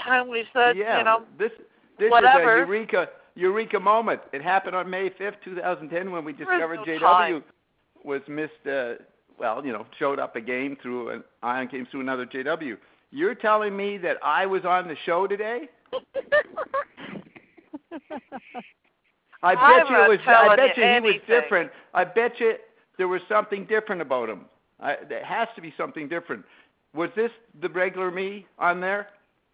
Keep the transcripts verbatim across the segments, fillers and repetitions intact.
and we said, yeah, you know, this this whatever. is a eureka eureka moment. It happened on May fifth, two thousand ten, when we discovered no J W time. was missed. Uh, well, you know, showed up again through an ion came through another J W. You're telling me that I was on the show today? I bet I'm you it was. not I bet telling you you he was anything. different. I bet you there was something different about him. I, there has to be something different. Was this the regular me on there?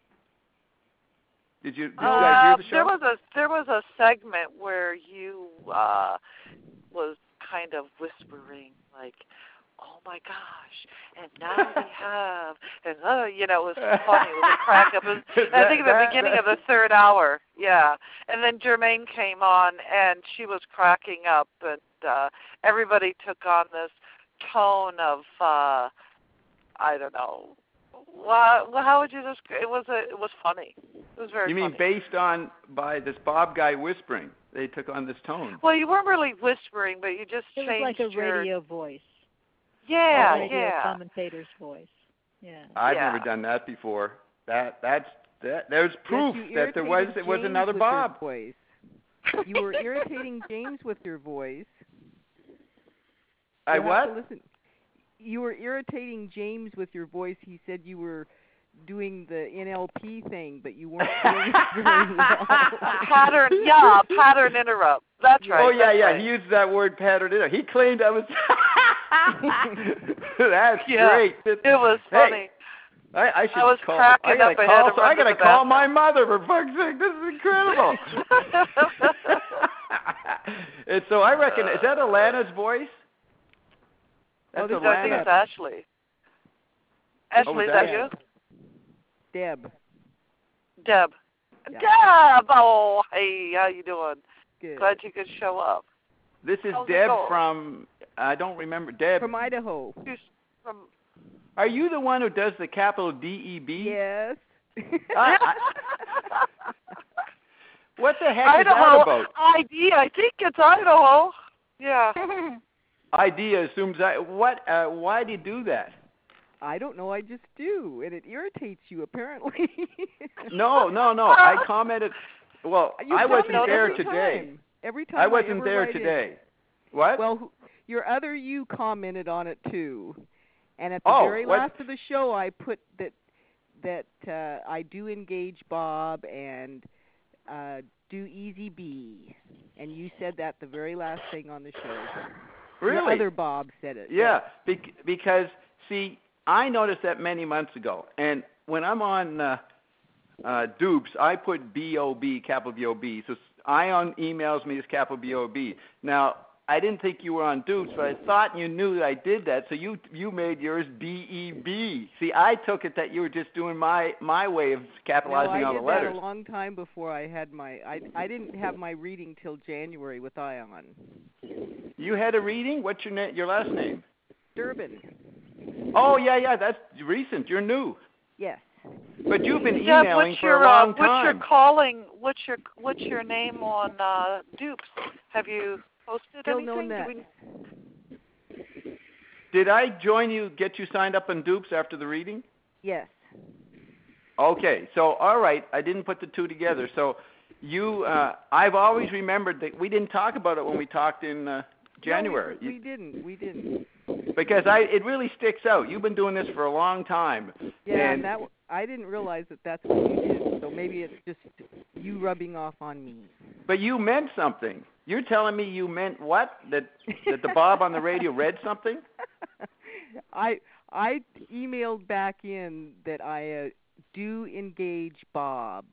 Did you, did you guys Uh, hear the show? there was a there was a segment where you uh, was kind of whispering like, "Oh my gosh!" and now we have, and uh, you know, it was funny. It was a crack up. It was, that, I think at the that, beginning that. of the third hour, yeah. And then Jermaine came on, and she was cracking up, and uh, everybody took on this tone of, uh, I don't know. Well, how would you describe? It was a, it was funny. It was very. You mean funny. based on by this Bob guy whispering? They took on this tone. Well, you weren't really whispering, but you just it changed was like a your radio voice. Yeah, a radio yeah. commentator's voice. Yeah. I've yeah. never done that before. That that's that. There's proof yes, that there was it was James another with Bob. Your voice. You were irritating James with your voice. I You'll what? have to listen. You were irritating James with your voice. He said you were doing the N L P thing, but you weren't doing it very well. Pattern, yeah, pattern interrupt. That's right. Oh yeah, that's yeah. right. He used that word pattern in it. He claimed I was. That's Yeah, great. It was funny. Hey, I, I should I was call. cracking I gotta up. I call. had to So run I to gotta the call bathroom. my mother for fuck's sake. This is incredible. And so I reckon is that Alana's voice? That's this is- I think Alana. it's Ashley. Ashley, Oh, is is that that- you? Deb. Deb. Yeah. Deb! Oh, hey, how you doing? Good. Glad you could show up. This is How's it Deb going? from. I don't remember Deb. From Idaho. She's from... Are you the one who does the capital D E B? Yes. I, I, what the heck is Idaho. that about? I D, I think it's Idaho. Yeah. Idea assumes I. What? Uh, why do you do that? I don't know. I just do, and it irritates you apparently. No, no, no. I commented. Well, You I wasn't comment there every today. Time. Every time I wasn't ever there write today. It. What? Well, who- your other you commented on it too, and at the Oh, very what- last of the show, I put that that uh, I do engage Bob and uh, do Easy B, and you said that the very last thing on the show. Really? Your other Bob said it. Yeah, bec- because see, I noticed that many months ago, and when I'm on uh, uh, Dupes, I put B O B, capital B O B. So Ion emails me as capital B O B. Now, I didn't think you were on Dupes, but I thought you knew that I did that, so you you made yours D E B. See, I took it that you were just doing my my way of capitalizing no, I all did the letters. that a long time before I had my. I I didn't have my reading till January with Ion. You had a reading? What's your na- your last name? Durbin. Oh yeah, yeah, that's recent. You're new, Yes. but you've been Deb, emailing what's for your, a long uh, what's time. your calling? What's your what's your name on uh, Dupes? Have you posted Still anything? known Do we- Did I join you, get you signed up on Dupes after the reading? Yes. Okay, so all right, I didn't put the two together. So you, uh, I've always remembered that we didn't talk about it when we talked in uh, January. No, we, we didn't. We didn't. Because I, it really sticks out. You've been doing this for a long time. Yeah, and and that w- I didn't realize that that's what you did. So maybe it's just you rubbing off on me. But you meant something. You're telling me you meant what? That that the Bob on the radio read something? I I emailed back in that I uh, do engage Bob.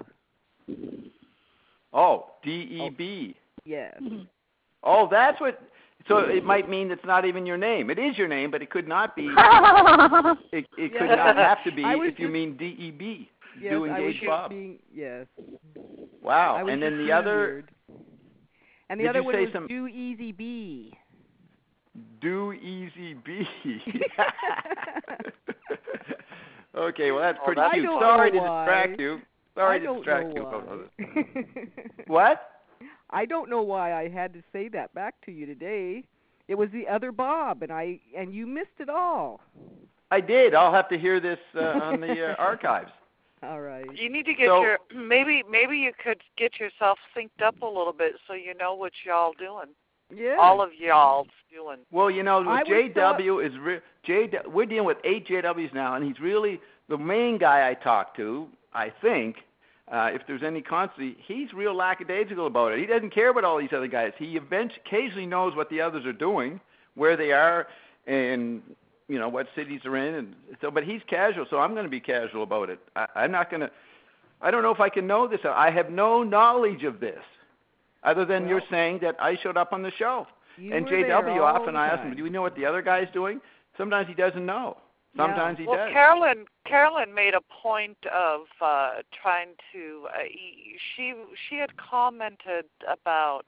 Oh, D E B. Yes. Oh, that's what. So it might mean it's not even your name. It is your name, but it could not be. It, it could Yeah. not have to be I was if you just- mean D E B. Yes, do I was engage just Bob. being yes. Wow. I was And then just the being other, weird. And the did other you one say was some- do easy B. do easy B. Okay, well that's Oh, pretty that's- cute. I don't Sorry know to why. distract you. Sorry I to don't distract know you. why. What? I don't know why I had to say that back to you today. It was the other Bob, and I and you missed it all. I did. I'll have to hear this uh, on the uh, archives. All right. You need to get So- your maybe maybe you could get yourself synced up a little bit so you know what y'all doing. Yeah. All of y'all's doing. Well, you know, I with J was thought- W is re- J. We're dealing with eight J Ws now, and he's really the main guy I talk to. I think, uh, if there's any constancy, he's real lackadaisical about it. He doesn't care about all these other guys. He eventually, occasionally knows what the others are doing, where they are, and you know what cities they're in, and so. But he's casual, so I'm going to be casual about it. I, I'm not going to. I don't know if I can know this. I have no knowledge of this. Other than Well, you're saying that I showed up on the show. You And were J W there all often the I ask him, time. do we know what the other guy's doing? Sometimes he doesn't know. Sometimes he Well, does. Carolyn Carolyn made a point of uh, trying to. Uh, she she had commented about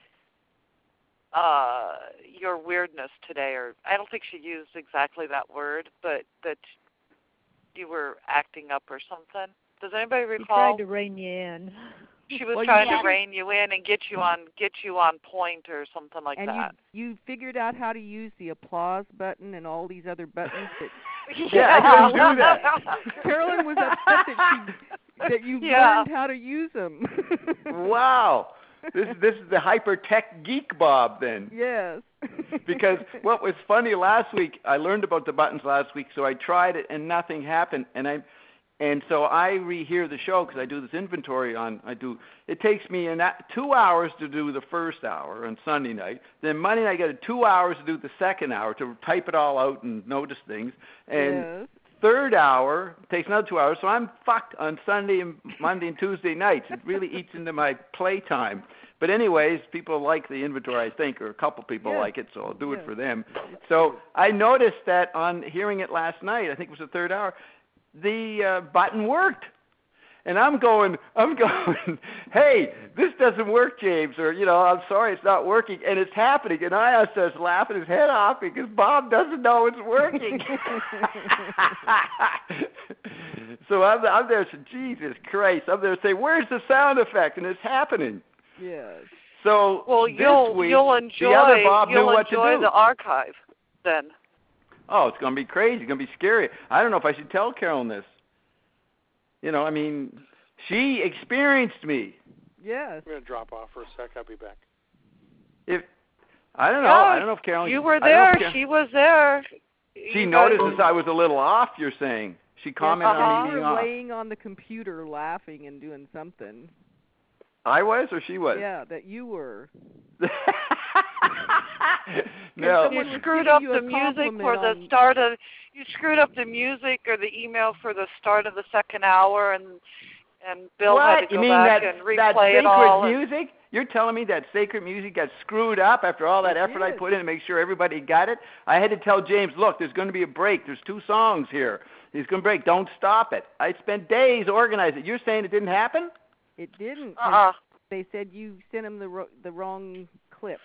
uh, your weirdness today, or I don't think she used exactly that word, but that you were acting up or something. Does anybody He recall? tried to rein you in. She was Well, trying yeah. to rein you in and get you on get you on point or something like and that. you you figured out how to use the applause button and all these other buttons that Yeah, I couldn't do that. Carolyn was upset that she that you Yeah. learned how to use them. Wow. This this is the hyper tech geek Bob then. Yes. Because what was funny last week, I learned about the buttons last week, so I tried it and nothing happened, and I and so I rehear the show because I do this inventory on. I do. It takes me in that two hours to do the first hour on Sunday night. Then Monday night I get two hours to do the second hour to type it all out and notice things. And yes. third hour takes another two hours, so I'm fucked on Sunday and Monday and Tuesday nights. It really eats into my playtime. But anyways, people like the inventory, I think, or a couple people Yeah. like it, so I'll do Yeah. it for them. So I noticed that on hearing it last night, I think it was the third hour, the uh, button worked. And I'm going, I'm going, hey, this doesn't work, James, or, you know, I'm sorry, it's not working, and it's happening. And I starts laughing his head off because Bob doesn't know it's working. So I'm, I'm there saying, Jesus Christ, I'm there saying, where's the sound effect? And it's happening. Yes. So Well, this you'll week, you'll enjoy the other Bob you'll knew what to enjoy do. the archive then. Oh, it's going to be crazy. It's going to be scary. I don't know if I should tell Carolyn this. You know, I mean, she experienced me. Yes. I'm going to drop off for a sec. I'll be back. If I don't know, Yeah, I don't know if Carolyn. You were I don't know there. if Car- She was there. She You noticed guys- I was a little off. You're saying she commented uh-huh. on me You being were off. laying on the computer laughing and doing something. I was, or she was. Yeah, that you were. No. You Someone was screwed giving up you a the music compliment for the on- start of. You screwed up the music or the email for the start of the second hour, and and Bill what? had to go you mean back that, and that replay sacred it all. and- music? You're telling me that sacred music got screwed up after all that It effort I did. put in to make sure everybody got it? I had to tell James, look, there's going to be a break. There's two songs here. He's going to break. Don't stop it. I spent days organizing it. You're saying it didn't happen? It didn't. 'cause Uh-uh. They said you sent him the ro- the wrong clip.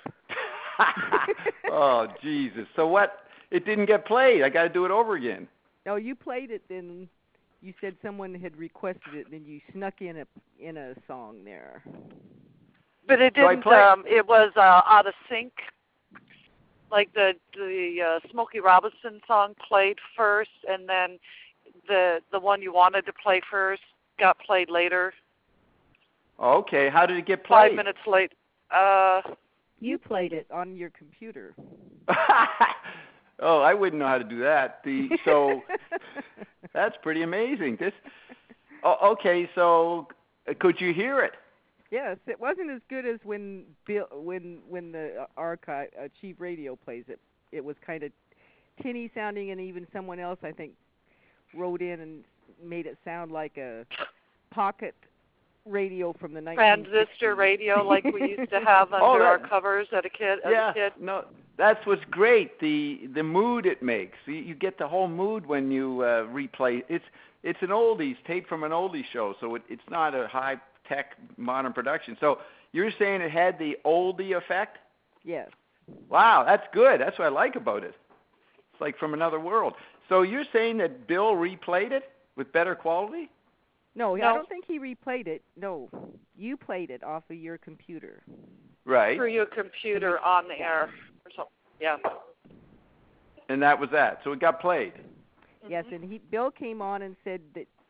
Oh, Jesus. So what? It didn't get played. I got to do it over again. No, you played it, then you said someone had requested it, then you snuck in a in a song there. But it So I didn't. play- Um, it was uh, out of sync. Like the the uh, Smokey Robinson song played first, and then the the one you wanted to play first got played later. Okay. How did it get played? Five minutes late. Uh, You played it. On your computer. Oh, I wouldn't know how to do that. The so that's pretty amazing. This. Oh, okay. So uh, could you hear it? Yes, it wasn't as good as when Bill when when the uh, archive uh, Chief Radio plays it. It was kind of tinny sounding, and even someone else I think wrote in and made it sound like a pocket radio from the nineteen sixties. transistor radio like we used to have under Oh, that- our covers as a kid. As yeah. a kid. No, that's what's great. The the mood it makes. You, you get the whole mood when you uh, replay. It's it's an oldies tape from an oldies show, so it, it's not a high tech modern production. So you're saying it had the oldie effect? Yes. Wow, that's good. That's what I like about it. It's like from another world. So you're saying that Bill replayed it with better quality? No, I No. don't think he replayed it. No, you played it off of your computer. Right. Through your computer on the air or something. Yeah. And that was that. So it got played. Yes, and he Bill came on and said that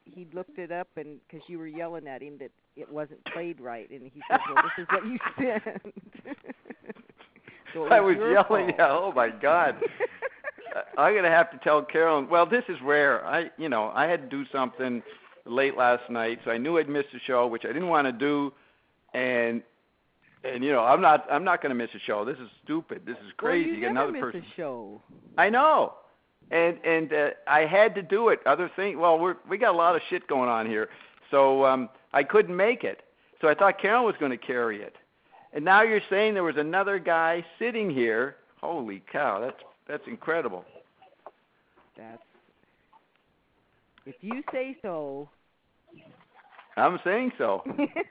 he looked it up, and because you were yelling at him that it wasn't played right, and he said, "Well, this is what you sent." So it was I was your yelling. fault. Yeah, oh my God. I'm gonna have to tell Carolyn. Well, this is rare. I, you know, I had to do something late last night, so I knew I'd miss the show, which I didn't want to do, and and you know, I'm not, I'm not gonna miss a show. This is stupid. This is crazy. Well, you get never another miss person. a show. I know, and and uh, I had to do it. Other thing. Well, we're we got a lot of shit going on here, so um, I couldn't make it. So I thought Carolyn was going to carry it, and now you're saying there was another guy sitting here. Holy cow, that's that's incredible. That's if you say so. I'm saying so.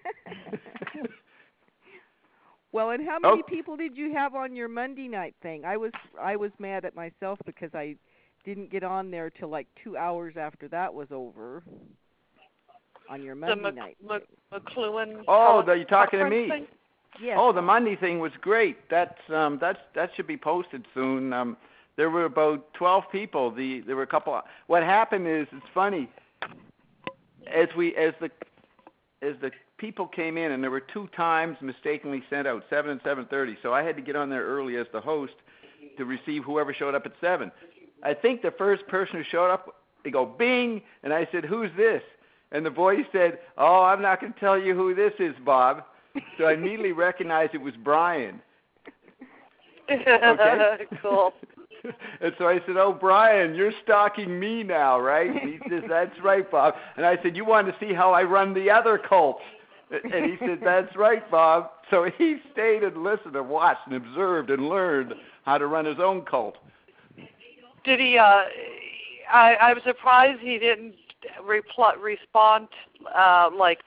Well, and how many Oh. people did you have on your Monday night thing? I was I was mad at myself because I didn't get on there till like two hours after that was over. On your The Monday Mc, night. Mc, McLuhan. Oh, tele- the, you talking to conference me? thing? Yes. Oh, the Monday thing was great. That's um, that's that should be posted soon. Um, there were about twelve people. The there were a couple. What happened is it's funny. As we as the as the people came in, and there were two times mistakenly sent out, seven and seven thirty. So I had to get on there early as the host to receive whoever showed up at seven. I think the first person who showed up, they go bing, and I said, "Who's this?" And the voice said, "Oh, I'm not going to tell you who this is, Bob." So I immediately recognized it was Brian. Okay. Cool. And so I said, "Oh, Brian, you're stalking me now, right?" And he says, "That's right, Bob." And I said, "You want to see how I run the other cults?" And he said, "That's right, Bob." So he stayed and listened and watched and observed and learned how to run his own cult. Did he? Uh, I I'm surprised he didn't reply, respond uh, like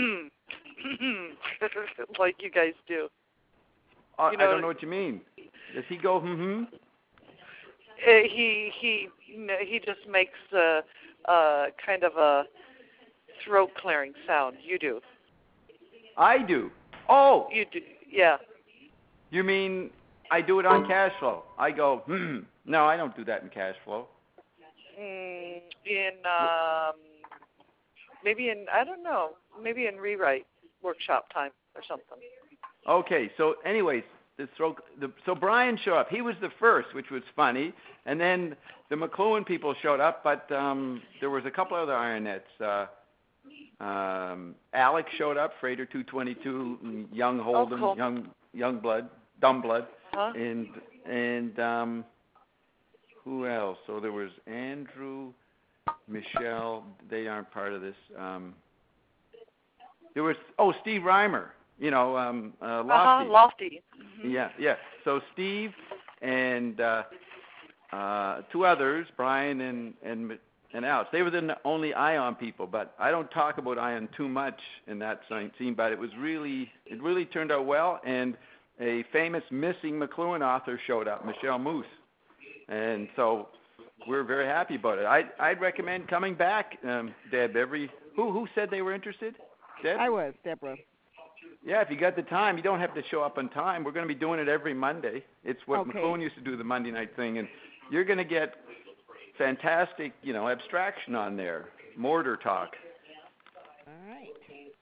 like you guys do. Uh, You know, I don't know what you mean. Does he go, hmm-hmm? Uh, he he he just makes a, uh kind of a throat clearing sound. You do. I do. Oh, You do. Yeah. you mean I do it on cash flow? I go, hmm. No, I don't do that in cash flow. Mm, in um, maybe in I don't know. Maybe in rewrite workshop time or something. Okay, so anyways, the throw, the, so Brian showed up. He was the first, which was funny, and then the McLuhan people showed up, but um, there was a couple other Ironettes. Uh, um, Alex showed up, Freighter two twenty-two, Young Holden, cool. Young Young Blood, Dumb Blood, Huh? and and um, who else? So there was Andrew, Michelle. They aren't part of this. Um, there was oh Steve Reimer. You know, um, uh, Lofty. Uh-huh, Lofty. Mm-hmm. Yeah, yeah. So Steve and uh, uh, two others, Brian and and and Alex. They were the only Ion people, but I don't talk about Ion too much in that scene. But it was really, it really turned out well. And a famous missing McLuhan author showed up, Michelle Moose, and so we're very happy about it. I I'd recommend coming back, um, Deb. Every who who said they were interested? Deb? I was, Deborah. Yeah, if you got the time, you don't have to show up on time. We're going to be doing it every Monday. It's what Okay. McLuhan used to do, the Monday night thing, and you're going to get fantastic, you know, abstraction on there, mortar talk. All right.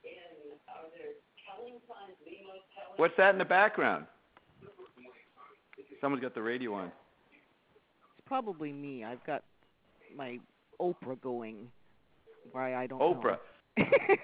What's that in the background? Someone's got the radio on. It's probably me. I've got my Oprah going. Why I don't Oprah. know.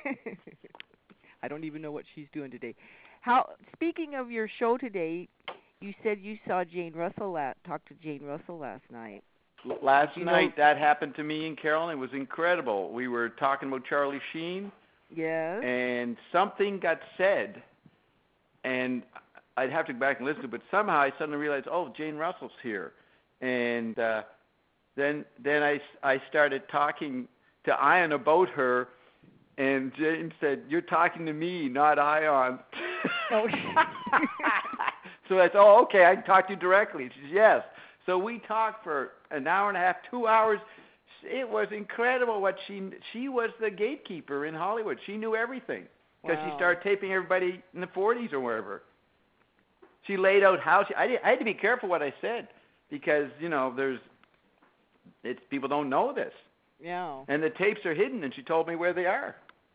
I don't even know what she's doing today. How? Speaking of your show today, you said you saw Jane Russell. La- talked to Jane Russell last night. Last You night, know- that happened to me and Carolyn. It was incredible. We were talking about Charlie Sheen, Yes. and something got said, and I'd have to go back and listen to it, but somehow I suddenly realized, oh, Jane Russell's here. And uh, then then I, I started talking to Ion about her, and Jane said, "You're talking to me, not Ion." Oh. So I said, "Oh, okay, I can talk to you directly." She says, "Yes." So we talked for an hour and a half, two hours. It was incredible what she she was the gatekeeper in Hollywood. She knew everything because Wow. she started taping everybody in the forties or wherever. She laid out how she. I, did, I had to be careful what I said because you know there's it's people don't know this. Yeah. And the tapes are hidden, and she told me where they are.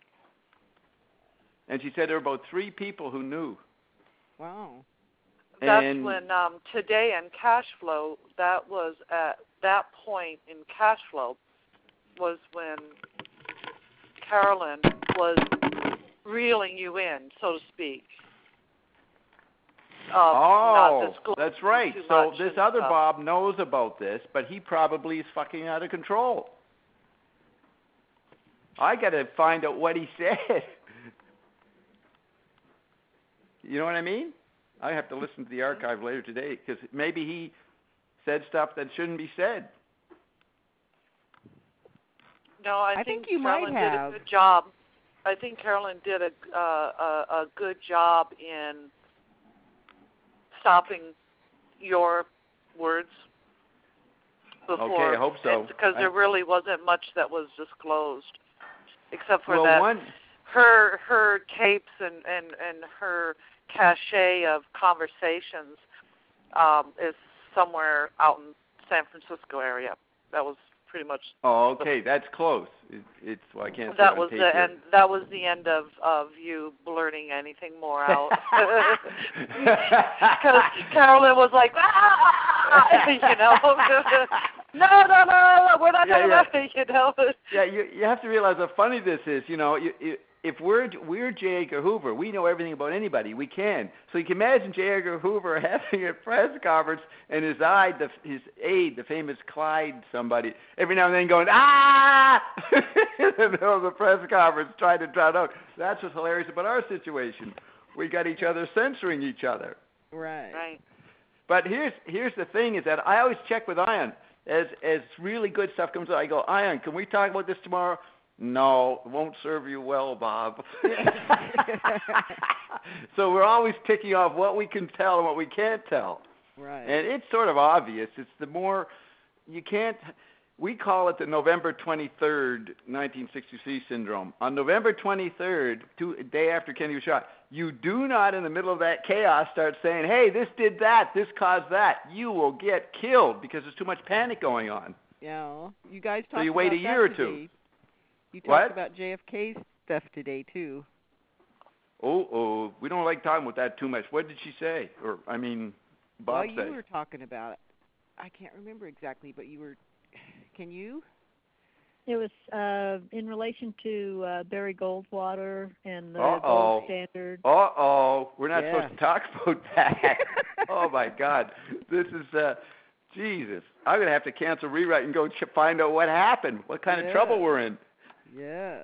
And she said there were about three people who knew. Wow. That's and when um, Today and Cash Flow, that was at that point in Cash Flow, was when Carolyn was reeling you in, so to speak. Um, oh, not that's right. too So much this and other stuff. Bob knows about this, but he probably is fucking out of control. I got to find out what he said. You know what I mean? I have to listen to the archive later today because maybe he said stuff that shouldn't be said. No, I, I think, think you Carolyn might did have. a good job. I think Carolyn did a, uh, a a good job in stopping your words before. Okay, I hope so. Because there really wasn't much that was disclosed, except for well, that one, her her tapes and, and, and her cachet of conversations um, is somewhere out in San Francisco area. That was pretty much. oh, okay, that's close. It, it's well, I can't. That say was on the tape here. end. That was the end of, of you blurting anything more out. Because Carolyn was like, ah, you know, no, no, no, we're not Yeah, gonna, yeah. you know. Yeah, you you have to realize how funny this is. You know, you, you, if we're we're J. Edgar Hoover, we know everything about anybody. We can. So you can imagine J. Edgar Hoover having a press conference and his aide, the, his aide, the famous Clyde, somebody, every now and then going ah in the middle of the press conference, trying to drown out. That's what's hilarious about our situation. We got each other censoring each other. Right. Right. But here's here's the thing is that I always check with Ion. As as really good stuff comes out, I go, Ion, can we talk about this tomorrow? No, it won't serve you well, Bob. So we're always ticking off what we can tell and what we can't tell. Right. And it's sort of obvious. It's the more you can't. We call it the November twenty-third, nineteen sixty-three syndrome. On November twenty-third, two, a day after Kennedy was shot, you do not, in the middle of that chaos, start saying, hey, this did that, this caused that. You will get killed because there's too much panic going on. Yeah. You guys talked So you wait about a year or that two. today. You talked What? about J F K's stuff today, too. Oh, oh, we don't like talking about that too much. What did she say? Or, I mean, Bob well, say. you were talking about it. I can't remember exactly, but you were. Can you? It was uh, in relation to uh, Barry Goldwater and the Uh-oh. gold standard. Uh-oh, we're not Yeah. supposed to talk about that. Oh, my God. This is, uh, Jesus. I'm going to have to cancel Rewrite and go ch- find out what happened, what kind Yeah. of trouble we're in. Yes.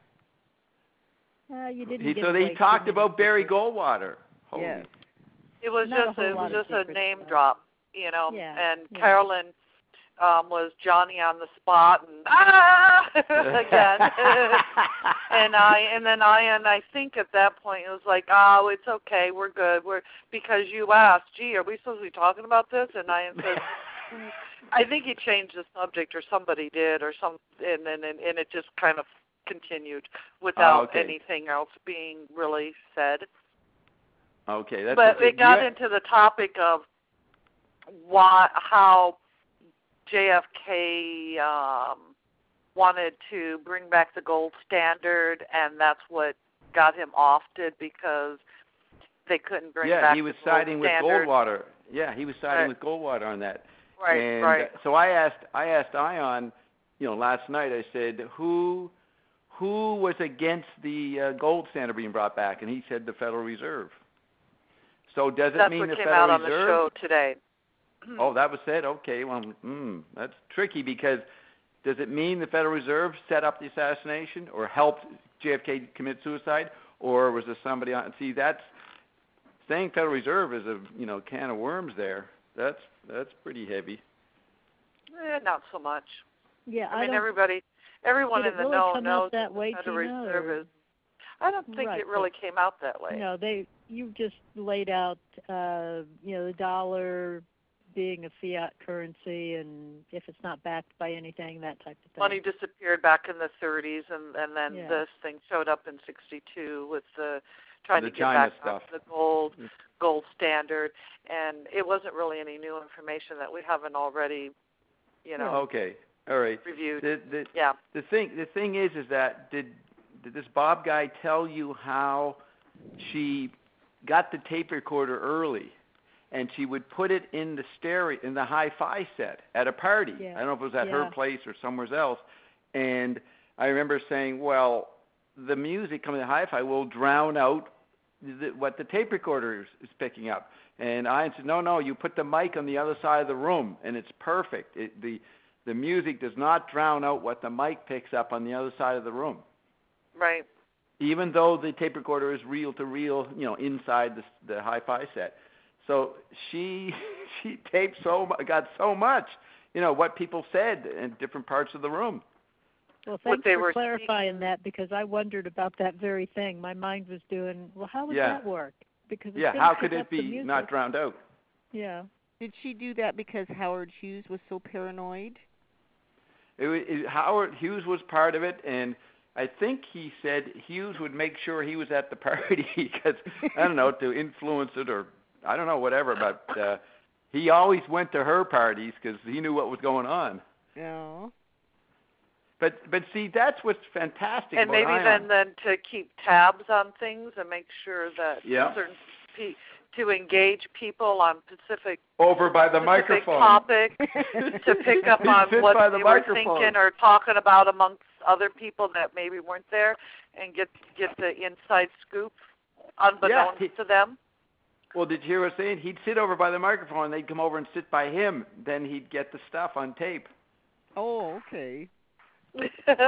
Uh, you didn't He, give so away they too talked many about Barry secrets. Goldwater. Holy. Yes. It was Not a just whole it was lot of just a secrets, name though. drop, you know. Yeah, And yeah. Carolyn um, was Johnny on the spot and ah again. and I and then I and I think at that point it was like, oh, it's okay, we're good, we're because you asked, gee, are we supposed to be talking about this? And I said, I think he changed the subject or somebody did or some, and then and, and it just kind of continued without Oh, okay. anything else being really said. Okay, that's But okay. it got You- into the topic of why, how J F K um, wanted to bring back the gold standard, and that's what got him offed because they couldn't bring yeah, back he was the gold siding with standard. Goldwater. Yeah, he was siding Right. with Goldwater on that. Right, and, right. uh, so I asked, I asked Ion, you know, last night. I said, who, who was against the uh, gold standard being brought back? And he said the Federal Reserve. So does it That's mean what the came Federal out on Reserve? the show today. Oh, that was said. Okay, well, mm, that's tricky because does it mean the Federal Reserve set up the assassination or helped J F K commit suicide, or was there somebody on? See, that's saying Federal Reserve is a you know can of worms there. That's that's pretty heavy. Eh, not so much. Yeah, I, I, mean, don't, everybody, everyone did in it the really know come knows out that that way, the Federal Gina, Reserve or- is. I don't think Right, it really but- came out that way. No, they. You just laid out, uh, you know, the dollar being a fiat currency, and if it's not backed by anything, that type of thing. Money disappeared back in the thirties, and and then Yeah. this thing showed up in sixty-two with the trying The to get China back stuff. on the gold gold standard, and it wasn't really any new information that we haven't already, you know. Okay. All right. reviewed. The the Yeah. the thing the thing is is that did did this Bob guy tell you how she got the tape recorder early, and she would put it in the stereo in the hi-fi set at a party? Yeah. I don't know if it was at Yeah. her place or somewhere else. And I remember saying, well, the music coming to hi-fi will drown out the, what the tape recorder is, is picking up. And I said, no, no, you put the mic on the other side of the room, and it's perfect. It, the the music does not drown out what the mic picks up on the other side of the room. Right. Even though the tape recorder is reel to reel, you know, inside the the hi-fi set. So she she taped so mu- got so much, you know, what people said in different parts of the room. Well, What thanks they for were clarifying that, because I wondered about that very thing. My mind was doing, well, how would Yeah. that work? Because it's Yeah, gonna how pick could up it the be music. not drowned out? Yeah. Did she do that because Howard Hughes was so paranoid? It, wa- it, Howard Hughes was part of it, and I think he said Hughes would make sure he was at the party because, I don't know, to influence it or I don't know, whatever, but uh, he always went to her parties because he knew what was going on. Yeah. But but see, that's what's fantastic And about maybe Ion. then, then to keep tabs on things and make sure that Yeah. certain pe- to engage people on specific Over by the specific microphone. topics to pick up He'd on sit what by the they were microphone. thinking or talking about amongst other people that maybe weren't there, and get get the inside scoop unbeknownst he- to them. Well, did you hear what I was saying? He'd sit over by the microphone, and they'd come over and sit by him. Then he'd get the stuff on tape. Oh, okay. I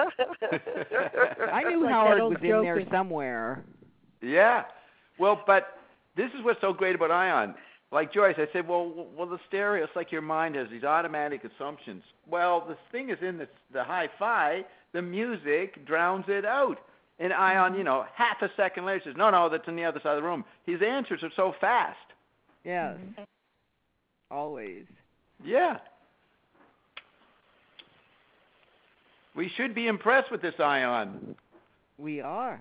Like knew that Howard old was in joke there with- somewhere. Yeah. Well, but this is what's so great about Ion. Like Joyce, I said, well, w- well, the stereo, it's like your mind has these automatic assumptions. Well, the thing is in the, the hi-fi, the music drowns it out. And Ion, you know, half a second later says, no, no, that's on the other side of the room. His answers are so fast. Yes. Mhm. Always. Yeah. We should be impressed with this Ion. We are.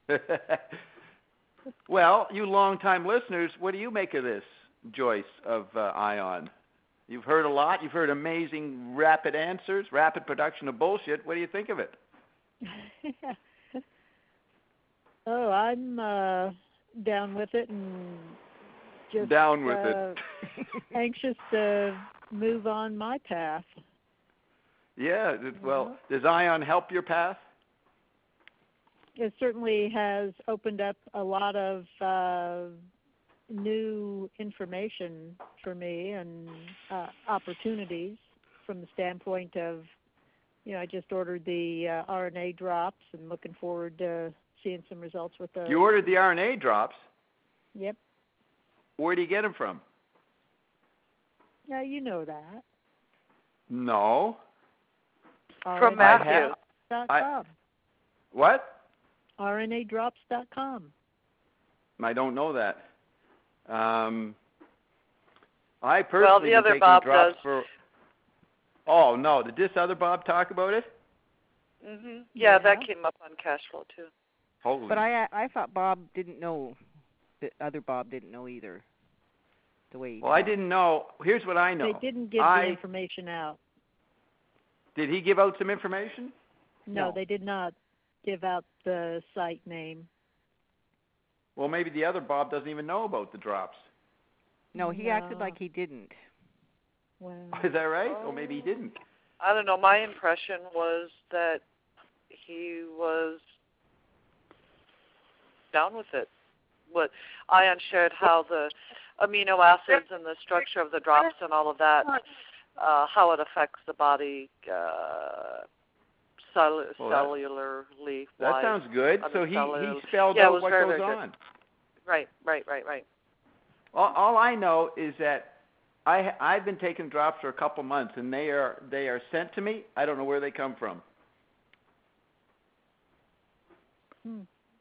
Well, you longtime listeners, what do you make of this, Joyce, of uh, Ion? You've heard a lot. You've heard amazing rapid answers, rapid production of bullshit. What do you think of it? Oh, I'm uh, down with it and just Down with uh, it. anxious to move on my path. Yeah. it- Well, does Ion help your path? It certainly has opened up a lot of uh, new information for me and uh, opportunities from the standpoint of, you know, I just ordered the uh, R N A drops and looking forward to seeing some results with those. You ordered the R N A drops. Yep. Where do you get them from? Yeah, you know that. No. From I Matthew. have- Dot I- com. What? R N A drops dot com. I don't know that. Um, I Well, personally the been other taking Bob drops does. for. Oh no! Did this other Bob talk about it? hmm Yeah, that Yeah. came up on cash flow too. Holy. But I I thought Bob didn't know. The other Bob didn't know either. The way he Well, I talked. didn't know. Here's what I know. They didn't give I- the information out. Did he give out some information? No, No. they did not give out the site name. Well, maybe the other Bob doesn't even know about the drops. No, he acted No. like he didn't. Well, Is that right? Or maybe he didn't. I don't know. My impression was that he was down with it. What Ion shared how the amino acids and the structure of the drops and all of that, uh, how it affects the body uh, cell- Well, that- cellularly. That wise. sounds good. I mean, So he, cellular- he spelled Yeah, it out was what very, goes very good. on. Right, right, right, right. All, all I know is that I I've been taking drops for a couple months, and they are they are sent to me. I don't know where they come from. hmm.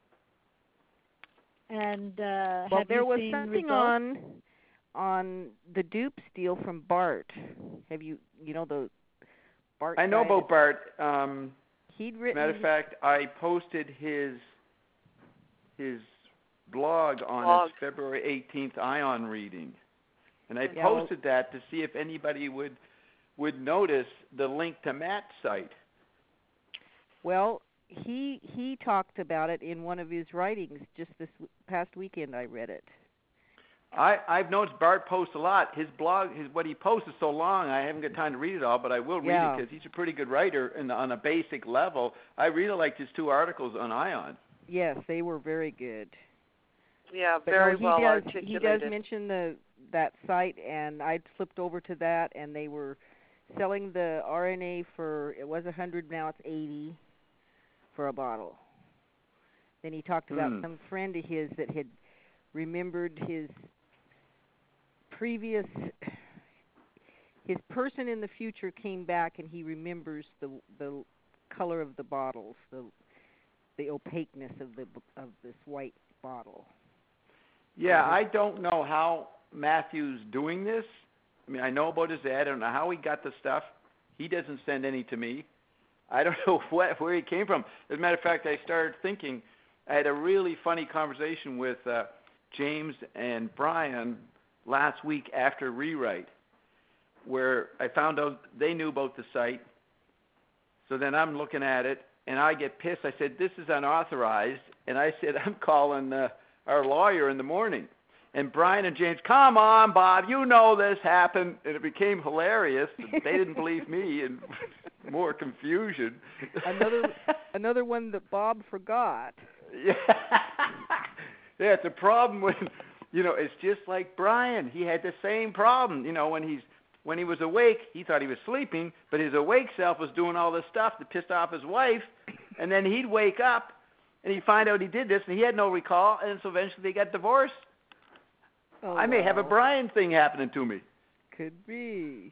And uh, Well, have there you was seen something results? on on the dupes deal from Bart. Have you you know the Bart? I know guy about Bart. Um, that- He'd written. matter of fact, I posted his his blog on Blog. his February eighteenth Ion reading, and I Yeah, well- posted that to see if anybody would would notice the link to Matt's site. Well, he he talked about it in one of his writings just this w- past weekend. I read it. I, I've noticed Bart posts a lot. His blog, his what he posts is so long, I haven't got time to read it all, but I will read Yeah. it because he's a pretty good writer and on a basic level. I really liked his two articles on Ion. Yes, they were very good. Yeah, But very no, he well does, articulated. He does mention the that site, and I flipped over to that, and they were selling the R N A for, it was a hundred, now it's eighty for a bottle. Then he talked about Mm. some friend of his that had remembered his previous, his person in the future came back, and he remembers the the color of the bottles, the the opaqueness of the of this white bottle. Yeah, I don't know how Matthew's doing this. I mean, I know about his ad. I don't know how he got the stuff. He doesn't send any to me. I don't know what, where he came from. As a matter of fact, I started thinking, I had a really funny conversation with uh, James and Brian last week after Rewrite, where I found out they knew about the site. So then I'm looking at it, and I get pissed. I said, this is unauthorized. And I said, I'm calling uh, our lawyer in the morning. And Brian and James, come on, Bob, you know this happened. And it became hilarious. They didn't believe me, and more confusion. Another another one that Bob forgot. Yeah. Yeah, it's a problem when, you know, it's just like Brian. He had the same problem. You know, when he's when he was awake, he thought he was sleeping, but his awake self was doing all this stuff that pissed off his wife. And then he'd wake up, and he'd find out he did this, and he had no recall, and so eventually they got divorced. Oh, I may have a wow. Brian thing happening to me. Could be.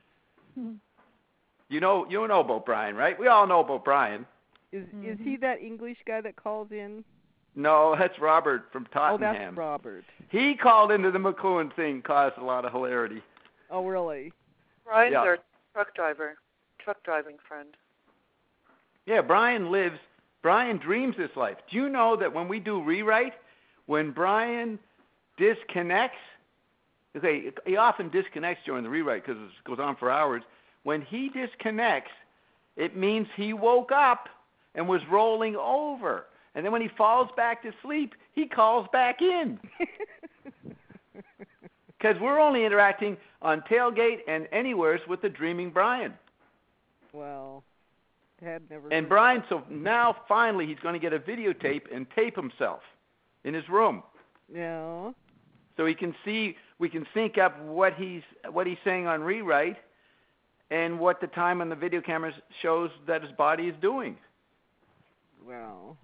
You know, you know about Brian, right? We all know about Brian. Is Mm-hmm. is he that English guy that calls in? No, that's Robert from Oh, Tottenham. that's Robert. He called into the McLuhan thing, caused a lot of hilarity. Oh, really? Brian's Yeah. our truck driver, truck driving friend. Yeah, Brian lives, Brian dreams this life. Do you know that when we do Rewrite, when Brian disconnects, okay, he often disconnects during the Rewrite because it goes on for hours. When he disconnects, it means he woke up and was rolling over. And then when he falls back to sleep, he calls back in. Because we're only interacting on Tailgate and Anywheres with the dreaming Brian. Well, had never. And heard Brian, so now finally he's going to get a videotape and tape himself in his room, No. so he can see. We can sync up what he's what he's saying on Rewrite, and what the time on the video camera shows that his body is doing. Well.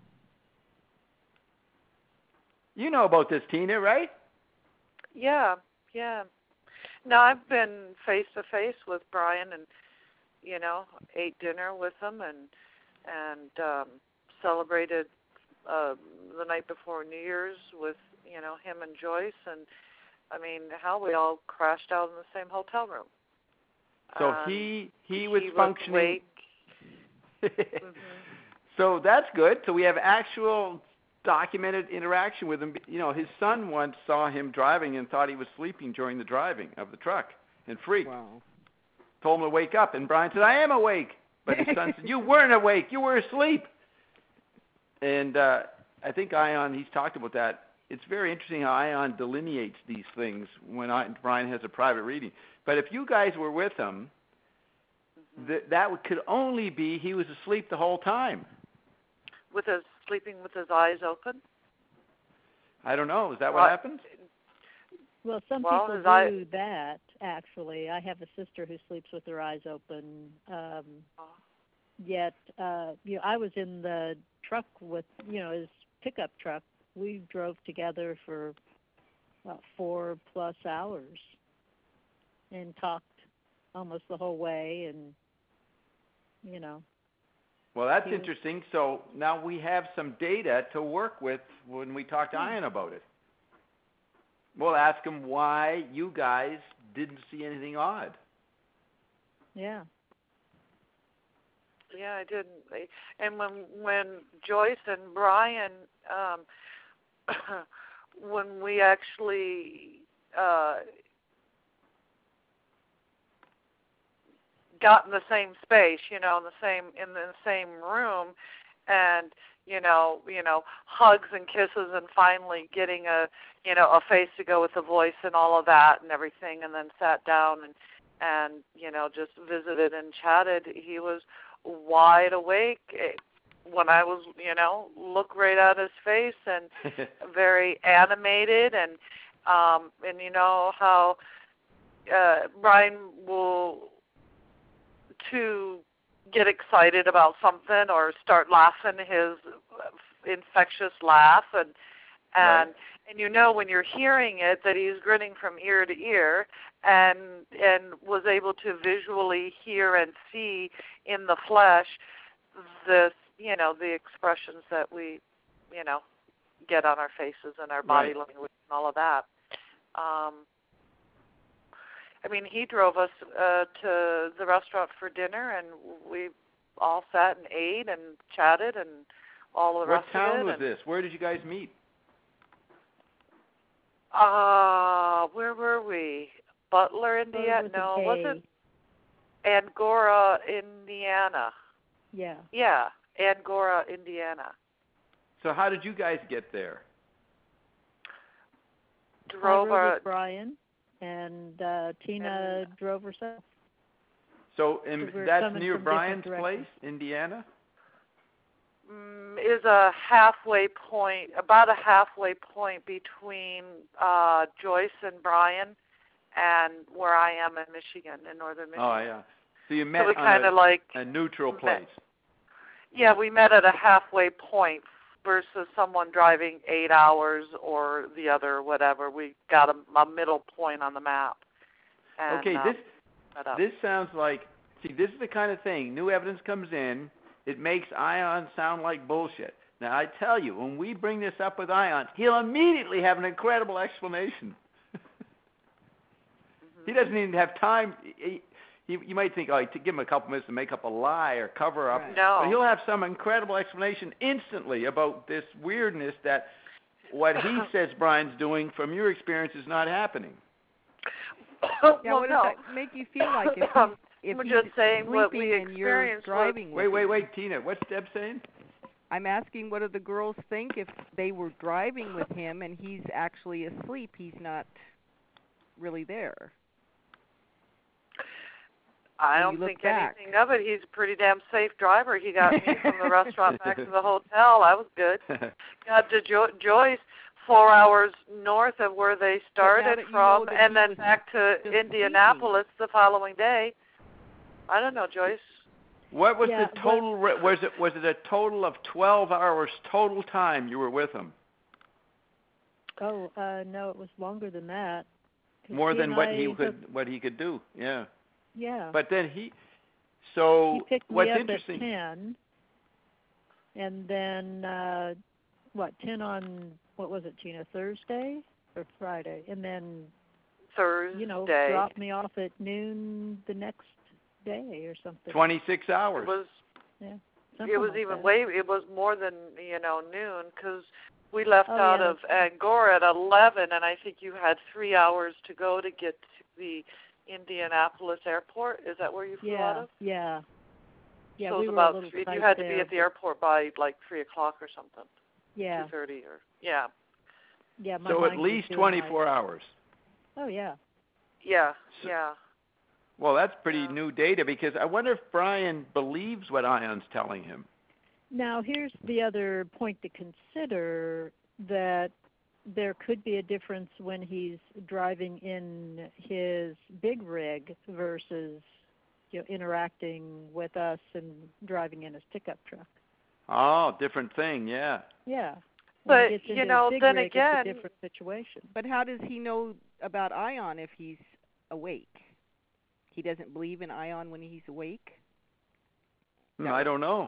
You know about this, Tina, right? Yeah, yeah. No, I've been face to face with Brian, and you know, ate dinner with him, and and um, celebrated uh, the night before New Year's with you know him and Joyce, and I mean, how we all crashed out in the same hotel room. So Um, he he was he functioning. Was awake. Mm-hmm. So that's good. So we have actual documented interaction with him. You know, his son once saw him driving and thought he was sleeping during the driving of the truck and freaked. Wow. Told him to wake up, and Brian said, I am awake. But his son said, you weren't awake. You were asleep. And uh, I think Ion, he's talked about that. It's very interesting how Ion delineates these things when I, Brian has a private reading. But if you guys were with him, Mm-hmm. th- that would, could only be he was asleep the whole time. With his sleeping with his eyes open. I don't know. Is that Well, what happens? Well, some Well, people his do eye- that, actually. I have a sister who sleeps with her eyes open. Um, Oh. yet, uh, you know, I was in the truck with, you know, his pickup truck. We drove together for about four plus hours and talked almost the whole way, and, you know. Well, that's he was- interesting. So now we have some data to work with when we talk to Ian about it. We'll ask him why you guys didn't see anything odd. Yeah. Yeah, I didn't. And when when Joyce and Brian, um, when we actually uh, got in the same space, you know, in the same in the same room, and you know, you know, hugs and kisses, and finally getting a, you know, a face to go with the voice and all of that and everything, and then sat down and, and you know, just visited and chatted. He was wide awake when I was, you know, look right at his face, and very animated, and um, and you know how uh, Brian will to. get excited about something or start laughing his infectious laugh, and and right. and you know when you're hearing it that he's grinning from ear to ear, and and was able to visually hear and see in the flesh this, you know, the expressions that we, you know, get on our faces and our body right. language and all of that. Um, I mean, he drove us uh, to the restaurant for dinner, and we all sat and ate and chatted and all the What rest of it. town was and, this? Where did you guys meet? Uh, where were we? Butler, Indiana? No, was it Angora, Indiana? Yeah. Yeah, Angora, Indiana. So how did you guys get there? Drove I rode our, with Brian, and uh, Tina and, drove herself. So in, we were that's coming near from different Brian's directions. place, Indiana? mm, is a halfway point, about a halfway point between uh, Joyce and Brian and where I am in Michigan, in northern Michigan. Oh, yeah. So you met so we on kind a, of like a neutral met. place. Yeah, we met at a halfway point versus someone driving eight hours or the other, whatever. We got a, a middle point on the map. And, Okay, um, this met up. this sounds like, see, this is the kind of thing, new evidence comes in, it makes Ion sound like bullshit. Now, I tell you, when we bring this up with Ion, he'll immediately have an incredible explanation. mm-hmm. He doesn't even have time. He, he, you might think, oh, to give him a couple minutes to make up a lie or cover up. Right. No. But he'll have some incredible explanation instantly about this weirdness that what he says Brian's doing from your experience is not happening. well, Yeah, what no. does that make you feel like if um, he's, if we're he's just saying what we sleeping and you're experienced driving Wait, with wait, him? wait, Tina, what's Deb saying? I'm asking what do the girls think if they were driving with him and he's actually asleep, he's not really there. I When don't you look think back. anything of it. He's a pretty damn safe driver. He got me from the restaurant back to the hotel. That was good. Got to jo- Joyce four hours north of where they started that you from, know that and he then was back to just Indianapolis the following day. I don't know, Joyce. What was Yeah, the total? Re- was it was it a total of twelve hours total time you were with him? Oh, uh, no, it was longer than that. 'Cause More he than and what I he hooked- could what he could do. Yeah. Yeah. But then he. So he picked what's me up interesting? at ten, and then uh, what? Ten on what was it, Tina? Thursday or Friday, and then Thursday. you know dropped me off at noon the next day or something. Twenty-six hours. It was. Yeah. It was like even that. way. It was more than you know noon because we left oh, out yeah, of Angora at eleven, and I think you had three hours to go to get to the Indianapolis airport. Is that where you flew yeah, out of? Yeah. Yeah. So we it was were a about little three. tight You had to there, be at the but- airport by like three o'clock or something. Yeah. Two thirty or yeah. Yeah. My So mind at was least doing twenty-four hours. my- Oh yeah. Yeah. So- yeah. Well, that's pretty Yeah. new data because I wonder if Brian believes what Ion's telling him. Now, here's the other point to consider, that there could be a difference when he's driving in his big rig versus you know, interacting with us and driving in his pickup truck. Oh, different thing, yeah. Yeah. But, When he gets you into know, his big then rig, again- it's a different situation. But how does he know about Ion if he's awake? He doesn't believe in Ion when he's awake? Hmm, I don't know.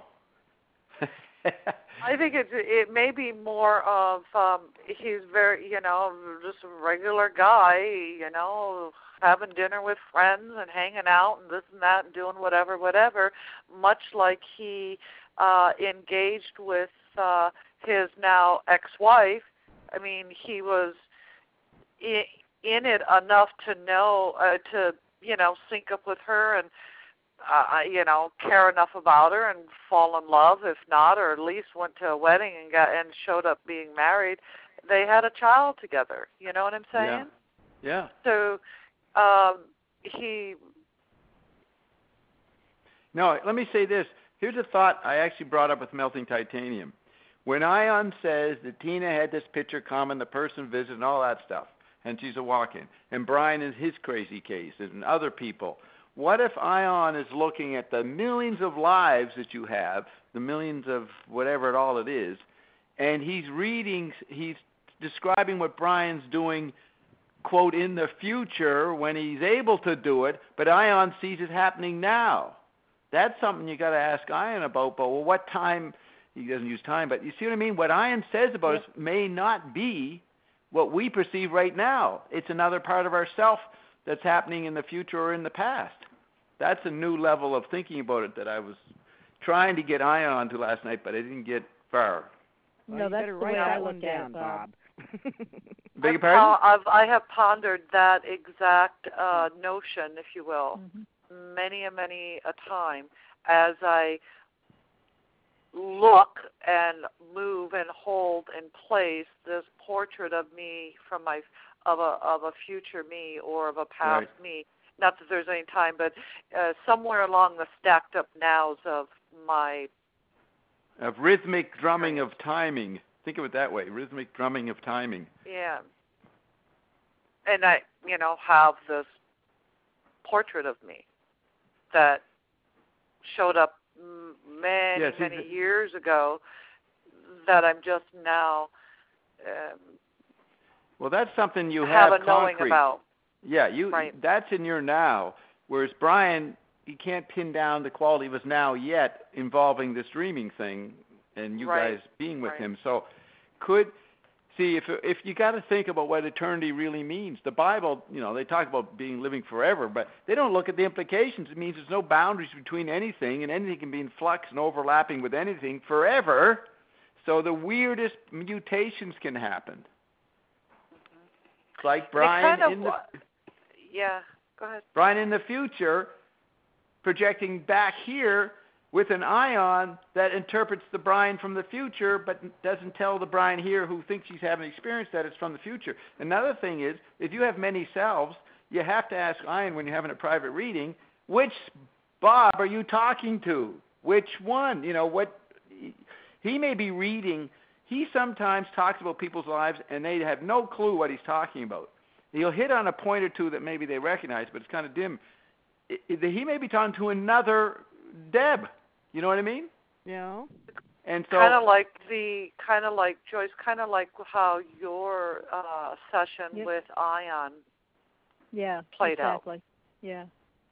I think it's it may be more of um he's very you know just a regular guy you know having dinner with friends and hanging out and this and that and doing whatever whatever much like he uh engaged with uh his now ex-wife. I mean he was in, in it enough to know uh, to you know sync up with her and uh, you know, care enough about her and fall in love, if not, or at least went to a wedding and got and showed up being married. They had a child together. You know what I'm saying? Yeah. Yeah. So um, he. No, let me say this. Here's a thought I actually brought up with Melting Titanium. When Ion says that Tina had this picture come and the person visit and all that stuff, and she's a walk-in, and Brian is his crazy case, and other people, what if Ion is looking at the millions of lives that you have, the millions of whatever it all it is, and he's reading, he's describing what Brian's doing, quote, in the future when he's able to do it, but Ion sees it happening now. That's something you got to ask Ion about, but well, what time, he doesn't use time, but you see what I mean? What Ion says about Yeah. us may not be what we perceive right now. It's another part of ourself that's happening in the future or in the past. That's a new level of thinking about it that I was trying to get Ion onto last night, but I didn't get far. Well, no, you that's better the write way that I one look down, at it, Bob. Beg your I've, pardon? po- I've, I have pondered that exact uh, notion, if you will, Mm-hmm. many and many a time as I look and move and hold in place this portrait of me from my of a of a future me or of a past Right. me. Not that there's any time, but uh, somewhere along the stacked up nows of my Of rhythmic drumming of timing. Think of it that way, rhythmic drumming of timing. yeah, and I you know have this portrait of me that showed up many, Yes, many he's- years ago that I'm just now um, Well, that's something you have, have a knowing concrete. about. Yeah, you. Right. That's in your now. Whereas Brian, he can't pin down the quality of his now yet, involving this dreaming thing and you Right. guys being with Right. him. So, could see if if you got to think about what eternity really means. The Bible, you know, they talk about being living forever, but they don't look at the implications. It means there's no boundaries between anything, and anything can be in flux and overlapping with anything forever. So the weirdest mutations can happen. It's like Brian kind of in the wa- yeah, go ahead. Brian in the future projecting back here with an ion that interprets the Brian from the future but doesn't tell the Brian here who thinks he's having experience that it's from the future. Another thing is, if you have many selves, you have to ask Ion when you're having a private reading, which Bob are you talking to? Which one? You know, what he may be reading. He sometimes talks about people's lives and they have no clue what he's talking about. He'll hit on a point or two that maybe they recognize, but it's kind of dim. It, it, he may be talking to another Deb. You know what I mean? Yeah. And so, Kind of like the, kind of like Joyce, kind of like how your uh, session Yep. with Ion Yeah, played out. exactly. Yeah.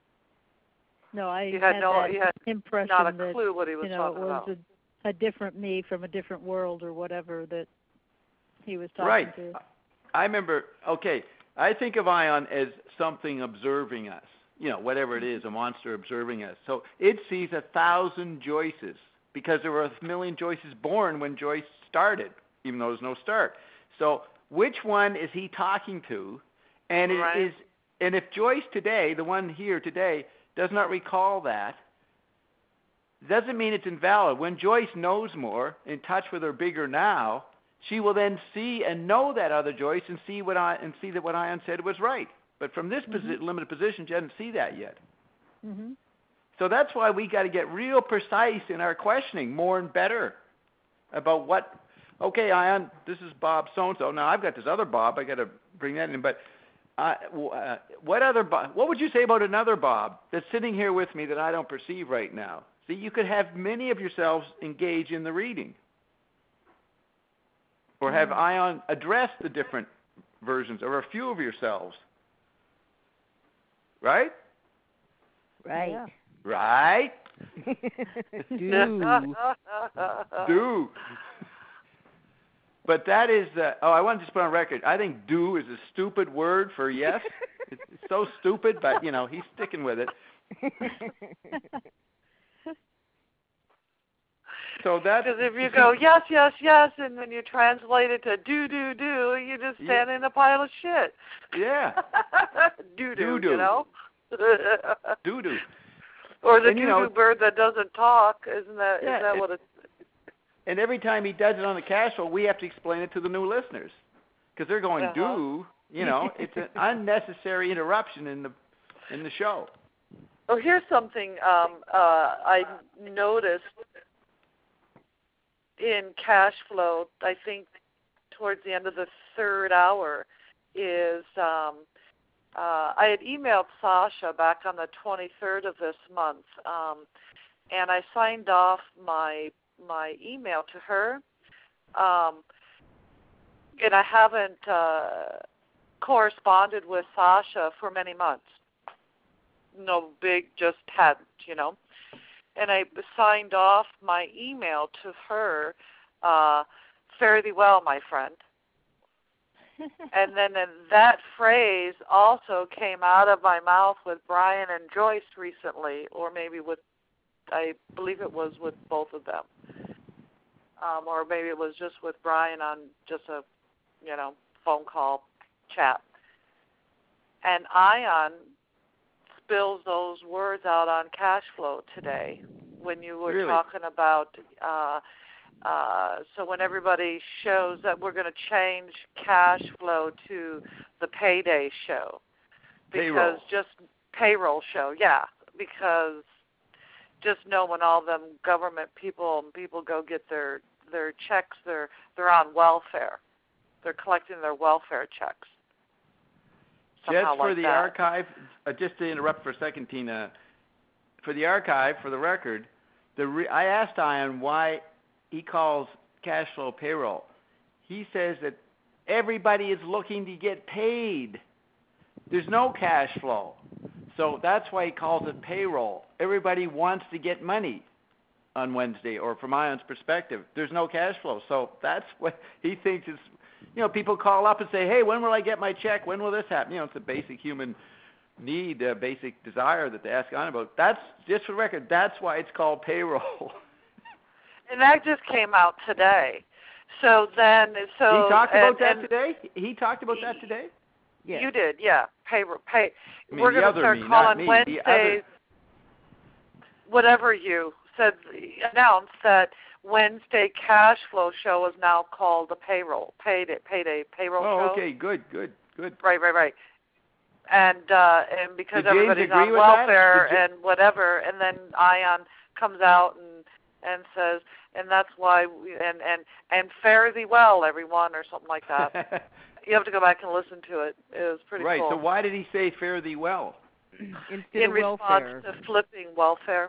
No, I You had no, that you had impression not a that clue what he was you know it talking was about. a, a different me from a different world or whatever that he was talking right. to. I remember, okay, I think of Ion as something observing us. You know, whatever it is, a monster observing us. So it sees a thousand Joyces because there were a million Joyces born when Joyce started, even though there's no start. So which one is he talking to? And it Right. is, and if Joyce today, the one here today, does not recall that, doesn't mean it's invalid. When Joyce knows more, in touch with her bigger now, she will then see and know that other Joyce and see what I and see that what Ion said was right. But from this Mhm. posi- limited position, she doesn't see that yet. Mhm. So that's why we got to get real precise in our questioning, more and better, about what. Okay, Ion, this is Bob so and so. Now I've got this other Bob. I got to bring that in. But uh, uh, what other Bob? What would you say about another Bob that's sitting here with me that I don't perceive right now? See, you could have many of yourselves engage in the reading, or have Mhm. Ion address the different versions, or a few of yourselves. Right? Right. Yeah. Right? Do. Do. But that is, uh, oh, I want to just put on record, I think do is a stupid word for yes. It's, it's so stupid, but, you know, he's sticking with it. So that's... Because if you go yes, yes, yes, and then you translate it to do, do, do, you just Yeah. stand in a pile of shit. Yeah, do, do, Do-do. you know? doo-doo. Or the and, you doo-doo know, bird that doesn't talk. Isn't that, yeah, is that it, what it's... And every time he does it on the cash flow, we have to explain it to the new listeners because they're going, Uh-huh. do, you know, it's an unnecessary interruption in the in the show. Oh, here's something um, uh, I noticed in cash flow, I think towards the end of the third hour, is um, uh, I had emailed Sasha back on the twenty-third of this month, um, and I signed off my my email to her, um, and I haven't uh, corresponded with Sasha for many months. No big, just hadn't, you know. And I signed off my email to her, uh, fare thee well, my friend. And then and that phrase also came out of my mouth with Brian and Joyce recently, or maybe with, I believe it was with both of them. Um, or maybe it was just with Brian on just a, you know, phone call chat. And Ion spills those words out on cash flow today when you were Really? talking about, uh, uh, so when everybody shows that we're going to change cash flow to the payday show. Because Payroll. just payroll show, yeah, because just know when all them government people and people go get their, their checks, they're, they're on welfare. They're collecting their welfare checks. Just Somehow for like the that. archive, uh, just to interrupt for a second, Tina, for the archive, for the record, the re- I asked Ian why he calls cash flow payroll. He says that everybody is looking to get paid. There's no cash flow. So that's why he calls it payroll. Everybody wants to get money on Wednesday, or from Ion's perspective, there's no cash flow. So that's what he thinks is, you know, people call up and say, hey, when will I get my check? When will this happen? You know, it's a basic human need, a basic desire that they ask on about. That's, just for the record, that's why it's called payroll. And that just came out today. So then, so he talked and, about that and today? He talked about that today? Yes. You did, yeah. Pay, pay. I mean, We're the going to other start me, not calling me, the Wednesdays. other- Whatever you said, announced that Wednesday cash flow show is now called the payroll, payday, payday payroll Oh, show. okay, good, good, good. Right, right, right. And uh, and because Did James everybody's agree on with that? welfare Did Ja- and whatever, and then Ion comes out and and says, and that's why, we, and and and fare thee well, everyone, or something like that. You have to go back and listen to it. It was pretty right, cool. so why did he say fare thee well? Instead in of response welfare. to flipping welfare.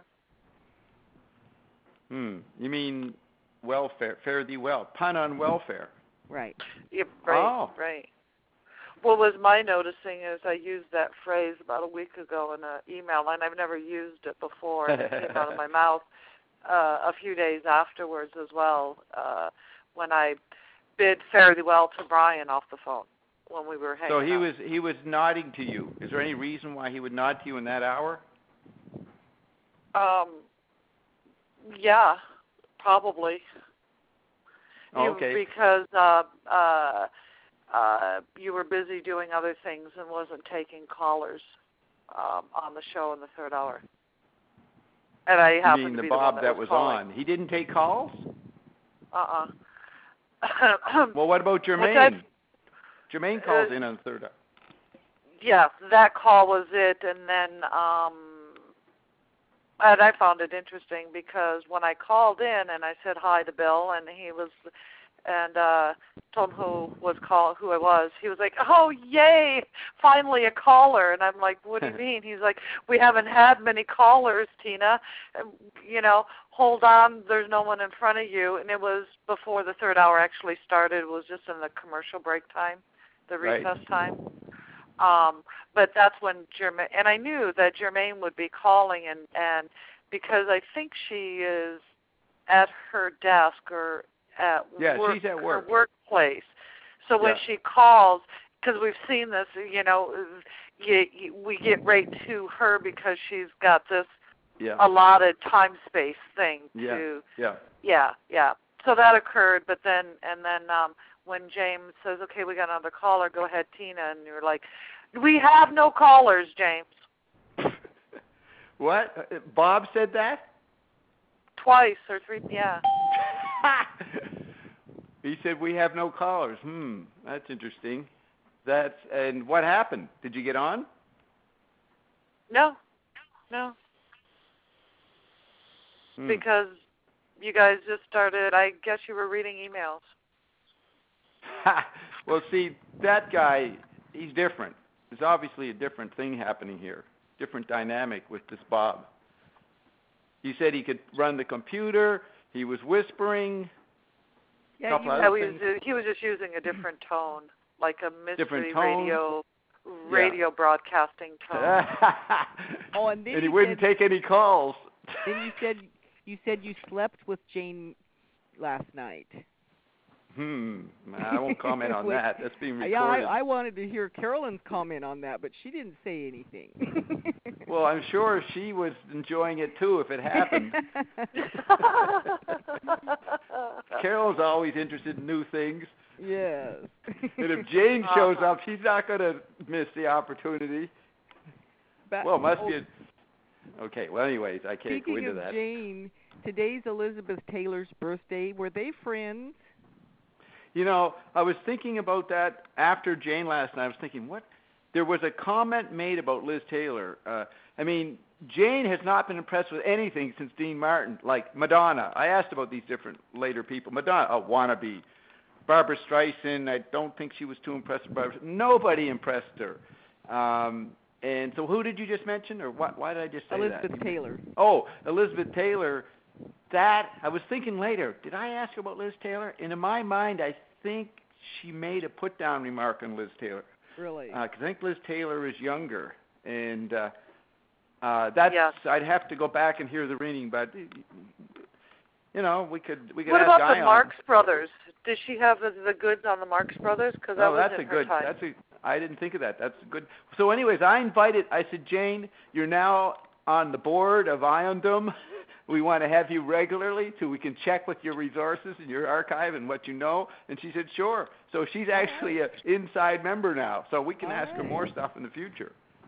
Hmm, you mean welfare, fare thee well, pun on welfare. Right. Yeah, right, Oh. right. What was my noticing is I used that phrase about a week ago in an email, and I've never used it before, and it came out of my mouth uh, a few days afterwards as well, uh, when I bid fare thee well to Brian off the phone when we were hanging So he out. was he was nodding to you. Is there any reason why he would nod to you in that hour? Um, yeah, probably. Oh, You- okay. Because uh, uh, uh, you were busy doing other things and wasn't taking callers um, on the show in the third hour. And I You happened mean to the be Bob the one that, that was, was calling. on? He didn't take calls? Uh-uh. Well, what about Which I- Jermaine? Jermaine calls uh, in on the third hour. Yeah, that call was it, and then um, and I found it interesting because when I called in and I said hi to Bill, and he was, and uh, told him who was call who I was, he was like, "Oh, yay! Finally a caller!" And I'm like, "What do you mean?" He's like, "We haven't had many callers, Tina. And, you know, hold on, there's no one in front of you." And it was before the third hour actually started. It was just in the commercial break time, the Right. recess time. Um, but that's when Jermaine, and I knew that Jermaine would be calling, and, and because I think she is at her desk or at Yeah, work, she's at work. her workplace. So when Yeah. she calls, because we've seen this, you know, you, you, we get right to her because she's got this Yeah. allotted time space thing Yeah. to, Yeah. yeah, yeah. So that occurred, but then, and then um, when James says, okay, we got another caller, go ahead, Tina, and you're like, we have no callers, James. What? Uh, Bob said that? Twice or three, yeah. He said we have no callers. Hmm, that's interesting. That's and what happened? Did you get on? No, no. Hmm. Because you guys just started, I guess you were reading emails. Well, see, that guy, he's different. There's obviously a different thing happening here, different dynamic with this Bob. He said he could run the computer. He was whispering. Yeah, couple you, other Yeah, he things. was, he was just using a different tone, like a mystery Different tone? radio radio broadcasting tone. Oh, and then and he you wouldn't said- take any calls. then you said you said you slept with Jane last night. Hmm. I won't comment on Wait, that. That's being recorded. Yeah, I, I wanted to hear Carolyn's comment on that, but she didn't say anything. Well, I'm sure she was enjoying it too if it happened. Carol's always interested in new things. Yes. And if Jane shows Uh-huh. up, she's not going to miss the opportunity. But, Well, it must oh, be a... Okay, well, anyways, I can't go Speaking into of that. Jane, today's Elizabeth Taylor's birthday. Were they friends? You know, I was thinking about that after Jane last night. I was thinking, what? There was a comment made about Liz Taylor. Uh, I mean, Jane has not been impressed with anything since Dean Martin, like Madonna. I asked about these different later people. Madonna, a wannabe. Barbara Streisand, I don't think she was too impressed with Barbara. Nobody impressed her. Um, and so who did you just mention, or what, why did I just say Elizabeth that? Taylor. Oh, Elizabeth Taylor. That, I was thinking later, did I ask her about Liz Taylor? And in my mind, I think she made a put-down remark on Liz Taylor. Really? Because uh, I think Liz Taylor is younger. And uh, uh, that's, Yes. I'd have to go back and hear the reading, but, you know, we could, we could What ask about Guy the on. Marx Brothers? Did she have the, the goods on the Marx Brothers? Because that Oh, was that's in a her good, time. that's a, I didn't think of that. That's good. So anyways, I invited, I said, Jane, you're now on the board of Iondom. We want to have you regularly so we can check with your resources and your archive and what you know. And she said, sure. So she's actually an inside member now. So we can All ask her right. more stuff in the future.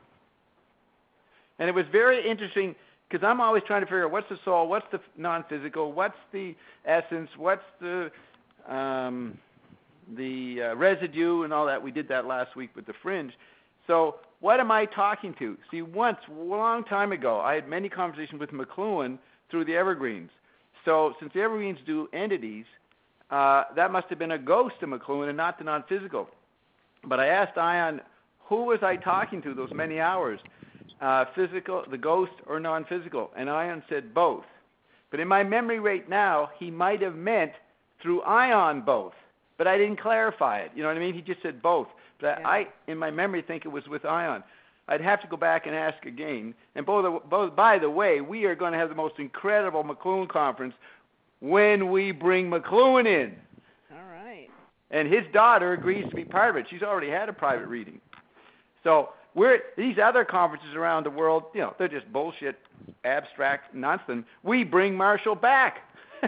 And it was very interesting because I'm always trying to figure out what's the soul, what's the non-physical, what's the essence, what's the um, the uh, residue and all that. We did that last week with the fringe. So what am I talking to? See, once, a long time ago, I had many conversations with McLuhan through the Evergreens. So since the Evergreens do entities, uh, that must have been a ghost of McLuhan and not the non-physical. But I asked Ion, who was I talking to those many hours? Uh, physical, the ghost, or non-physical? And Ion said both. But in my memory right now, he might have meant through Ion both. But I didn't clarify it. You know what I mean? He just said both. But Yeah. I, in my memory, think it was with Ion. I'd have to go back and ask again. And both, both, by the way, we are going to have the most incredible McLuhan conference when we bring McLuhan in. All right. And his daughter agrees to be part of it. She's already had a private reading. So we're these other conferences around the world, you know, they're just bullshit, abstract nonsense. We bring Marshall back.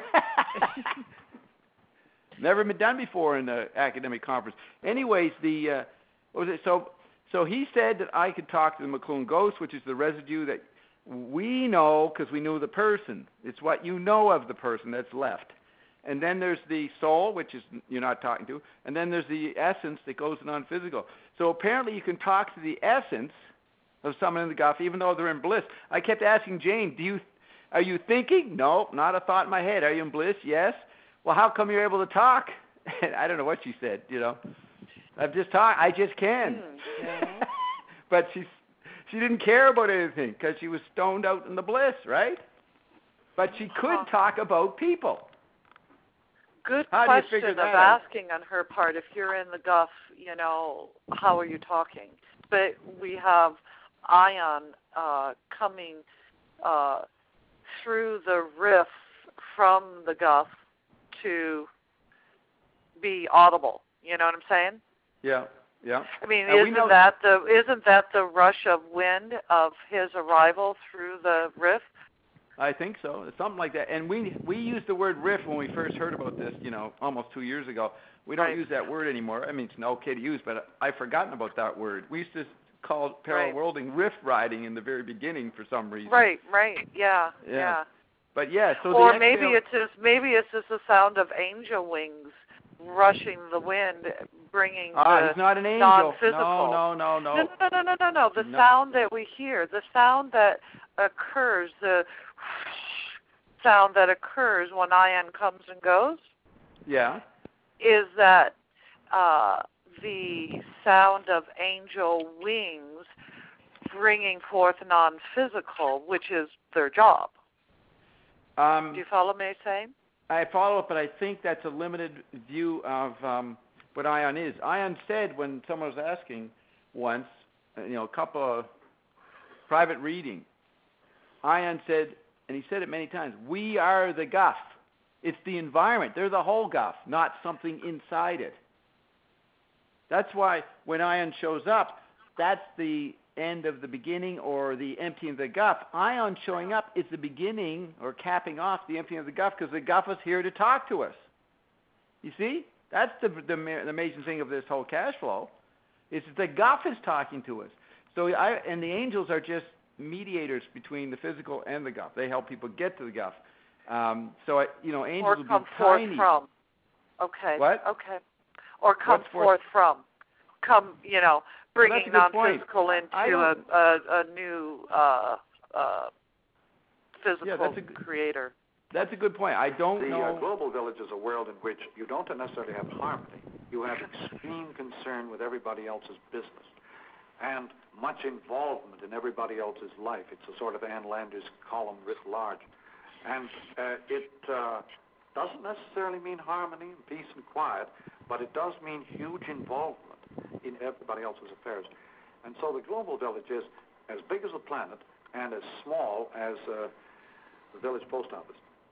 Never been done before in the academic conference. Anyways, the uh, what was it? So, so he said that I could talk to the McLuhan ghost, which is the residue that we know because we knew the person. It's what you know of the person that's left. And then there's the soul, which is you're not talking to, and then there's the essence that goes non-physical. So apparently you can talk to the essence of someone in the Guff, even though they're in bliss. I kept asking Jane, "Do you, are you thinking?" No, not a thought in my head. Are you in bliss? Yes. Well, how come you're able to talk? And I don't know what she said. You know, I've just talked. I just can. Mm, yeah. But she, she didn't care about anything because she was stoned out in the bliss, right? But she could Uh-huh. talk about people. Good How do you question figure of that out? asking on her part. If you're in the Guff, you know, how are you talking? But we have Ion uh, coming uh, through the riff from the Guff to be audible. You know what I'm saying? Yeah, yeah. I mean, And we isn't know- that the isn't that the rush of wind of his arrival through the riff? I think so. It's something like that. And we we used the word riff when we first heard about this, you know, almost two years ago. We don't Right. use that word anymore. I mean, it's okay to use, but I've forgotten about that word. We used to called parallel right. worlding riff riding in the very beginning for some reason. Right, right, yeah, Yeah. yeah. But yeah, so or the maybe exhale, it's just maybe it's just the sound of angel wings rushing the wind, bringing ah, the he's not an angel. non-physical. No, no, no, no. No, no, no, no, no, no. The No. sound that we hear, the sound that occurs, the sound that occurs when ion comes and goes, Yeah. is that uh, the sound of angel wings bringing forth non-physical, which is their job. Um, Do you follow me saying? I follow it, but I think that's a limited view of um, what ion is. Ion said when someone was asking once, you know, a couple of private reading, Ion said, and he said it many times, we are the guff. It's the environment. They're the whole guff, not something inside it. That's why when ion shows up, that's the end of the beginning or the emptying of the guff. Ion showing up is the beginning or capping off the emptying of the guff because the guff is here to talk to us. You see? That's the, the, the amazing thing of this whole cash flow is that the guff is talking to us. So I, and the angels are just mediators between the physical and the guff. They help people get to the guff. Um, so, I, you know, angels or would come be forth tiny. from. Okay. What? Okay. Or come What's forth, forth from. Come, you know, bringing Well, that's a good point. non-physical into I a, don't- a, a new uh, uh, physical Yeah, that's a good- creator. That's a good point. I don't The know. uh, global village is a world in which you don't necessarily have harmony. You have extreme concern with everybody else's business and much involvement in everybody else's life. It's a sort of Ann Landers column writ large. And uh, it uh, doesn't necessarily mean harmony and peace and quiet, but it does mean huge involvement in everybody else's affairs. And so the global village is as big as the planet and as small as uh, the village post office.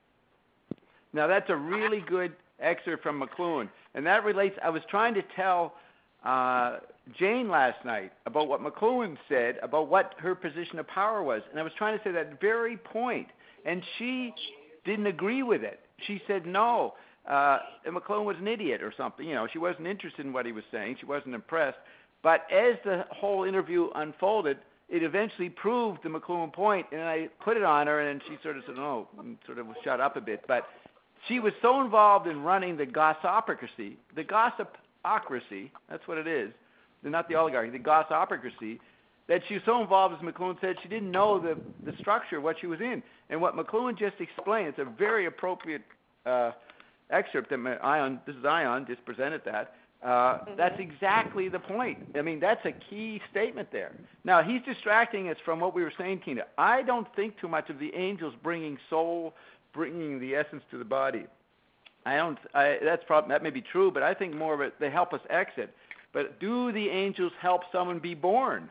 Now, that's a really good excerpt from McLuhan. And that relates, I was trying to tell uh, Jane last night about what McLuhan said about what her position of power was. And I was trying to say that very point. And she didn't agree with it. She said no. Uh, and McLuhan was an idiot or something. You know, she wasn't interested in what he was saying. She wasn't impressed. But as the whole interview unfolded, it eventually proved the McLuhan point, and I put it on her, and she sort of said, no, and sort of shut up a bit. But she was so involved in running the gossipocracy, the gossipocracy, that's what it is, not the oligarchy, the gossipocracy, that she was so involved, as McLuhan said, she didn't know the, the structure of what she was in. And what McLuhan just explained, it's a very appropriate uh, excerpt that Ion, this is Ion, just presented that. Uh, mm-hmm. That's exactly the point. I mean, that's a key statement there. Now, he's distracting us from what we were saying, Tina. I don't think too much of the angels bringing soul, bringing the essence to the body. I don't. I, that's probably, that may be true, but I think more of it, they help us exit. But do the angels help someone be born?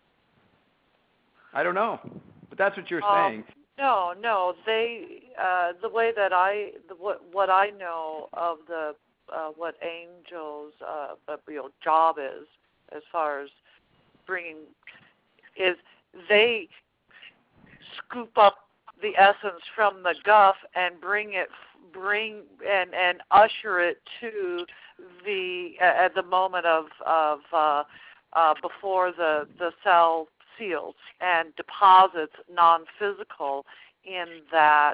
I don't know, but that's what you're um, saying. No, no. They uh, the way that I the, what what I know of the uh, what angels uh, the you know, job is as far as bringing is they scoop up the essence from the guff and bring it bring and and usher it to the uh, at the moment of of uh, uh, before the the cell seals and deposits non-physical in that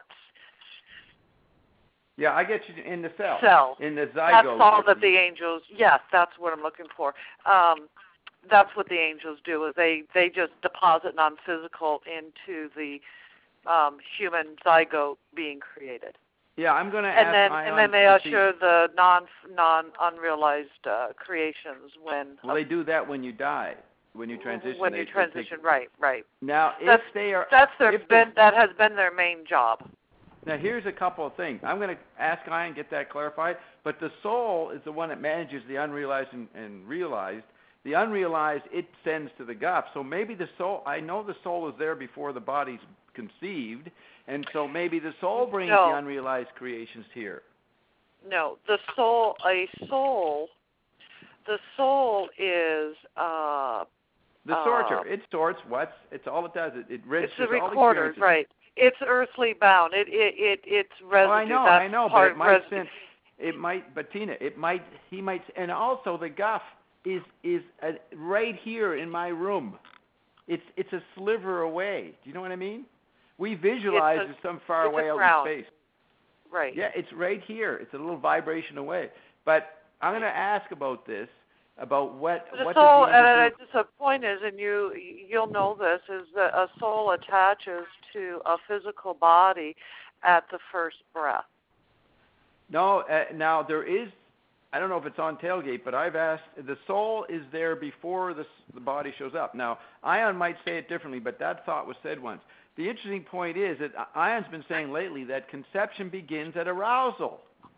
Yeah, I get you in the cell. cell. In the zygote. That's all that the angels, yes, that's what I'm looking for. Um, that's what the angels do, is they, they just deposit non-physical into the um, human zygote being created. Yeah, I'm going to ask and then Ion and then they to usher see. the non non unrealized uh, creations when Well, they do that when you die, when you transition. when they, you they transition, take, right, right. Now, That's, if they are, that's their if been, they, that has been their main job. now here's a couple of things. I'm going to ask Ion, get that clarified. But the soul is the one that manages the unrealized and, and realized. The unrealized, it sends to the guff. So maybe the soul, I know the soul is there before the body's conceived, and so maybe the soul brings No. the unrealized creations here. No, the soul, a soul, the soul is uh, The uh, sorter, it sorts what's, it's all it does. It, it it's registers the all recorder, experiences. right? It's earthly bound. It it, it it's residue. Oh, I know, That's I know, but part it might residue. send, it might, but Tina, it might, he might, and also the guff is is uh, right here in my room. It's it's a sliver away. Do you know what I mean? We visualize It's a- it some far it's a away out crown. in space. Right. Yeah, it's right here. It's a little vibration away. But I'm going to ask about this, about what But what a soul, does the angel and do? uh, just a point is, and you you'll know this, is that a soul attaches to a physical body at the first breath. No, uh, now there is. I don't know if it's on Tailgate, but I've asked. The soul is there before the the body shows up. Now, Ion might say it differently, but that thought was said once. The interesting point is that Ion's been saying lately that conception begins at arousal.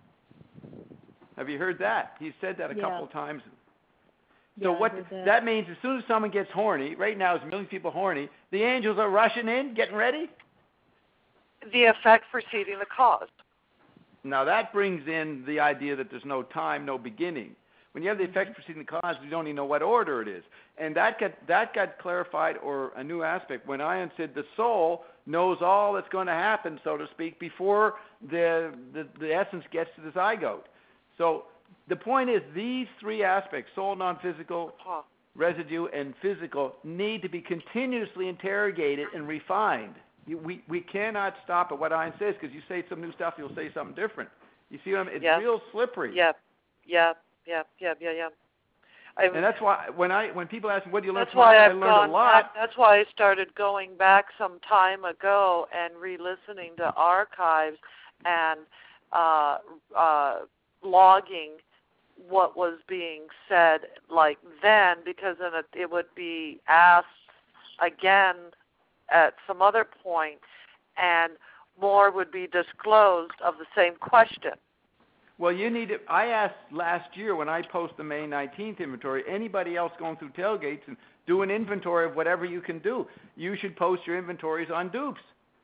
Have you heard that? He's said that a Yeah. couple of times. Yeah, So I what heard that. that means, as soon as someone gets horny, right now, there's a million people horny, the angels are rushing in, getting ready. The effect preceding the cause. Now that brings in the idea that there's no time, no beginning. When you have the effects preceding the cause, you don't even know what order it is. And that got that got clarified, or a new aspect, when Ion said the soul knows all that's going to happen, so to speak, before the the, the essence gets to the zygote. So the point is, these three aspects, soul, non-physical, Huh. residue, and physical, need to be continuously interrogated and refined. You, we, we cannot stop at what Ion says, because you say some new stuff, you'll say something different. You see what I mean? It's Yeah. real slippery. Yep. Yep. Yep. Yep. Yeah. Yeah. I, And that's why when I when people ask me, what do you learn that's from Ion, why I I've learned gone a lot. back. That's why I started going back some time ago and re-listening to archives and uh, uh, logging what was being said like then, because then it, it would be asked again at some other point, and more would be disclosed of the same question. Well, you need to, I asked last year when I post the May nineteenth inventory, anybody else going through tailgates, and do an inventory of whatever you can do. You should post your inventories on Dupes.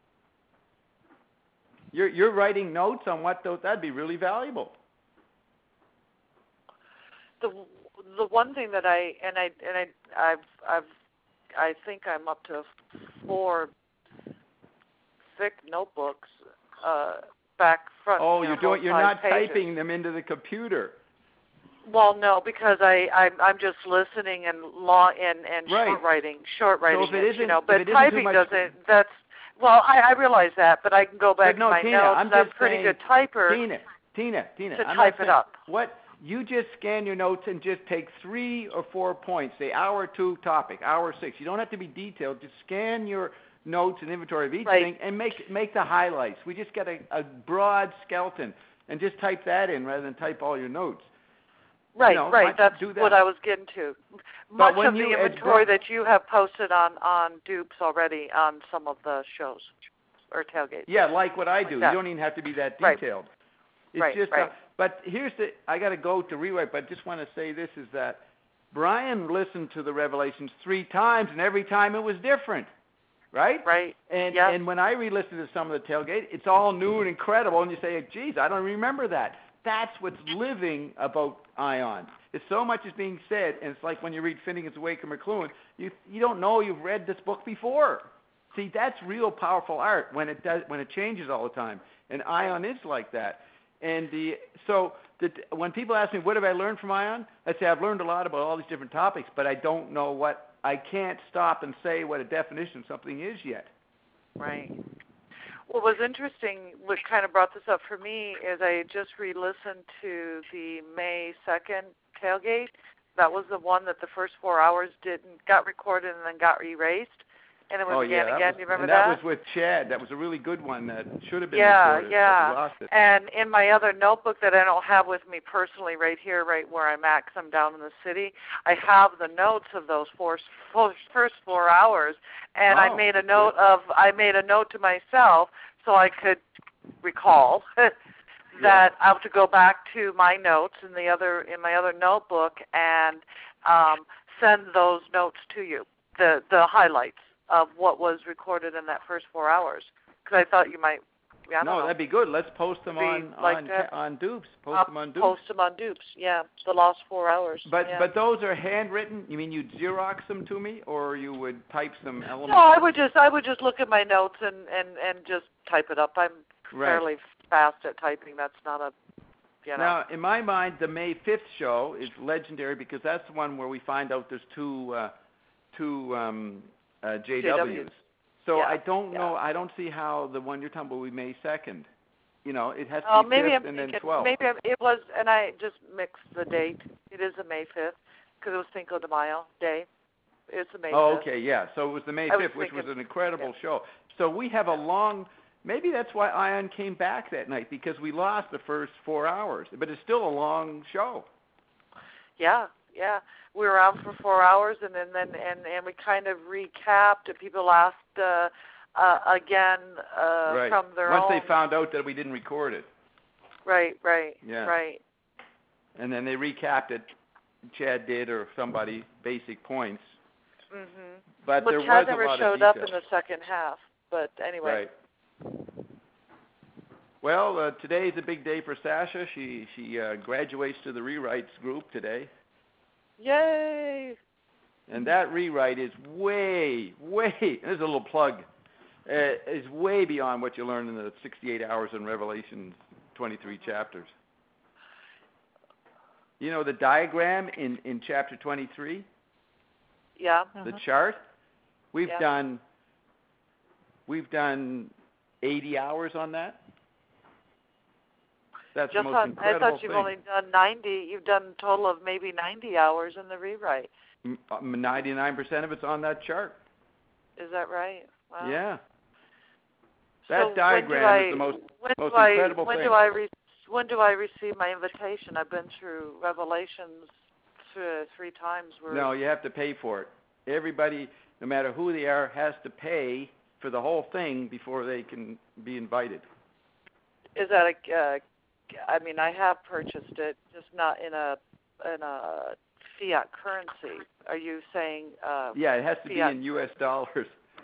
You're, you're writing notes on what those, that'd be really valuable. The the one thing that I and I and I I've I've I think I'm up to four thick notebooks uh, back front. Oh, you know, you're doing, both you're side not pages. typing them into the computer. Well, no, because I I'm, I'm just listening and law and and Right. short writing, short writing. if it you isn't- know, if but it isn't too typing much- doesn't. That's well, I, I realize that, but I can go back But no, to my Tina, notes. I'm and I'm just pretty saying, good typer. Tina, Tina, Tina. to I'm type not it saying, up. What you just scan your notes and just take three or four points. Say hour two topic, hour six. You don't have to be detailed. Just scan your notes and inventory of each Right. thing and make make the highlights. We just get a, a broad skeleton and just type that in rather than type all your notes. Right, know, right. might That's do that. what I was getting to. But Much when of you- the it's inventory bro- that you have posted on on Dupes already on some of the shows or tailgates. Yeah, like what I do. Like that. You don't even have to be that Right. detailed. It's Right, just, right. Uh, but here's the, I got to go to rewrite, but I just want to say this is that Brian listened to the Revelations three times, and every time it was different, right? Right. And Yep. and when I re-listened to some of the tailgate, it's all new and incredible, and you say, geez, I don't remember that. That's what's living about Ion. It's so much is being said, and it's like when you read Finnegan's Wake and McLuhan, you you don't know you've read this book before. See, that's real powerful art when it does when it changes all the time, and Ion is like that. And the so the, when people ask me what have I learned from Ion, I say I've learned a lot about all these different topics, but I don't know what I can't stop and say what a definition of something is yet. Right. What was interesting, what kind of brought this up for me, is I just re-listened to the May second tailgate. That was the one that the first four hours didn't got recorded and then got erased, and it was oh again yeah, again. that was, Do you remember and that? that was with Chad. That was a really good one that should have been Yeah, recorded. yeah. But we lost it. And in my other notebook that I don't have with me personally right here, right where I'm at, 'cause I'm down in the city, I have the notes of those four, four, first four hours, and I Oh, made a that's note good. of, I made a note to myself so I could recall that I have to go back to my notes in the other, in my other notebook and um, send those notes to you, the the highlights of what was recorded in that first four hours, because I thought you might. Yeah, I don't no, know. that'd be good. Let's post them Be on like on that. on Dupes. Post I'll them on Dupes. post them on Dupes. Yeah, the lost four hours. But yeah. but those are handwritten. You mean you'd Xerox them to me, or you would type some elements? no, I would just I would just look at my notes and and and just type it up. I'm Right. fairly fast at typing. That's not a You know. Now, in my mind, the May fifth show is legendary because that's the one where we find out there's two uh, two um, uh, J Ws. So yeah, I don't yeah. know. I don't see how the one you're talking about will be May second. You know, it has to Oh, be maybe fifth I'm and thinking, then twelfth. maybe I'm, it was, and I just mixed the date. It is the May fifth because it was Cinco de Mayo day. It's the May Oh, fifth. okay, yeah. So it was the May I was fifth, which was thinking- an incredible yeah. show. So we have a long. Maybe that's why Ion came back that night because we lost the first four hours, but it's still a long show. Yeah, yeah. We were out for four hours, and then, then and and we kind of recapped. And people asked uh, uh, again uh, right. from their Once own. they found out that we didn't record it. Right, right, Yeah. right. And then they recapped it. Chad did, or somebody, basic points. Mhm. But well, there Chad was a never lot showed of up detail. in the second half. But anyway. Right. Well, uh, today is a big day for Sasha. She she uh, graduates to the rewrites group today, Yay! and that rewrite is way, way. There's a little plug. Uh, is way beyond what you learn in the sixty-eight hours in Revelation's twenty-three chapters. You know the diagram in, in chapter twenty-three, Yeah. Uh-huh. the chart. We've Yeah. done. We've done eighty hours on that. That's Just the most on, I incredible thought you've thing. only done ninety. You've done a total of maybe ninety hours in the rewrite. M- uh, ninety-nine percent of it's on that chart. Is that right? Wow. Yeah. So That when do diagram I, is the most when most do I, incredible when thing. do I re- when do I receive my invitation? I've been through Revelations th- three times. Where No, you have to pay for it. Everybody, no matter who they are, has to pay for the whole thing before they can be invited. Is that a? Uh, I mean, I have purchased it, just not in a in a fiat currency. Are you saying? Uh, Yeah, it has to fiat. be in U S dollars.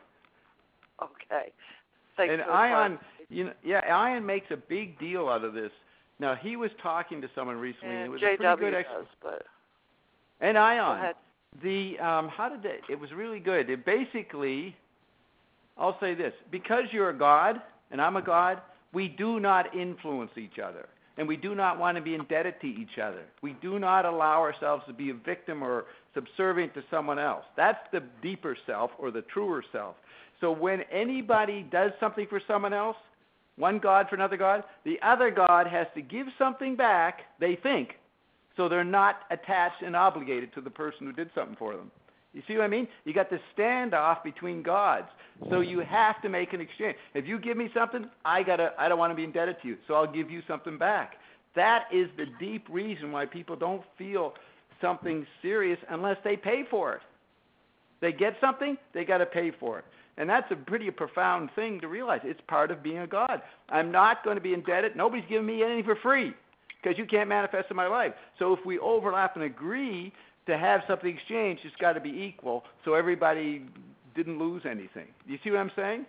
Okay. Thanks And for the Ion, clarification. you know, yeah, Ion makes a big deal out of this. Now he was talking to someone recently, and it And was J a pretty W good ex- does, but And go Ion, ahead. the um, how did they? It was really good. It basically, I'll say this: because you're a god and I'm a god, we do not influence each other, and we do not want to be indebted to each other. We do not allow ourselves to be a victim or subservient to someone else. That's the deeper self or the truer self. So when anybody does something for someone else, one god for another god, the other god has to give something back, they think, so they're not attached and obligated to the person who did something for them. You see what I mean? You got the standoff between gods. So you have to make an exchange. If you give me something, I gotta I don't want to be indebted to you, so I'll give you something back. That is the deep reason why people don't feel something serious unless they pay for it. They get something, they got to pay for it. And that's a pretty profound thing to realize. It's part of being a god. I'm not going to be indebted. Nobody's giving me anything for free because you can't manifest in my life. So if we overlap and agree to have something exchanged, it's got to be equal so everybody didn't lose anything. You see what I'm saying?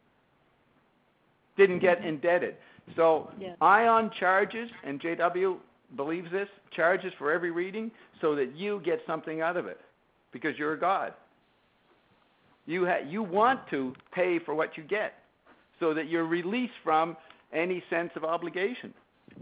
Didn't get indebted. So Yeah. Ion charges, and J W believes this, charges for every reading so that you get something out of it because you're a god. You ha- you want to pay for what you get so that you're released from any sense of obligation.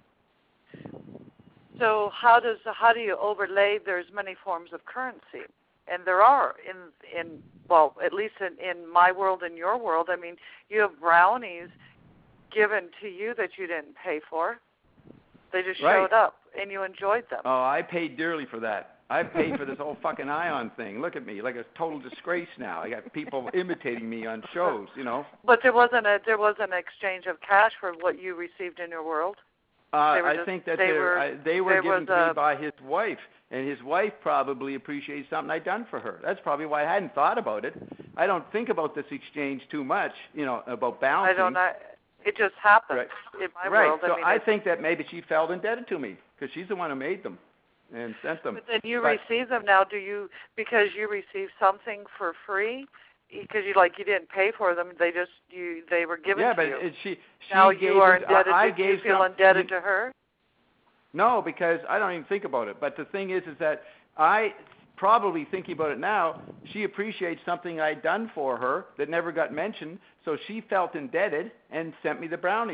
So how does how do you overlay? There's many forms of currency, and there are in in well, at least in, in my world and your world. I mean, you have brownies given to you that you didn't pay for. They just Right. showed up, and you enjoyed them. Oh, I paid dearly for that. I paid for this whole fucking Ion thing. Look at me, like a total disgrace now. I got people imitating me on shows, you know. But there wasn't a there was an exchange of cash for what you received in your world. Uh, They were I just- think that they they're- were- I, they were there given was to me a- by his wife, and his wife probably appreciates something I'd done for her. That's probably why I hadn't thought about it. I don't think about this exchange too much, you know, about bouncing. I don't know. It just happened Right. in my right. world. So I mean, I it- think that maybe she felt indebted to me because she's the one who made them and sent them. But then you But- receive them now. Do you because you receive something for free? Because you like you didn't pay for them. They just you they were given yeah, to but you. it, she she now gave you are it- indebted. I, I do gave you feel some, indebted to her? No, because I don't even think about it. But the thing is, is that I probably thinking about it now. She appreciates something I'd done for her that never got mentioned, so she felt indebted and sent me the brownies.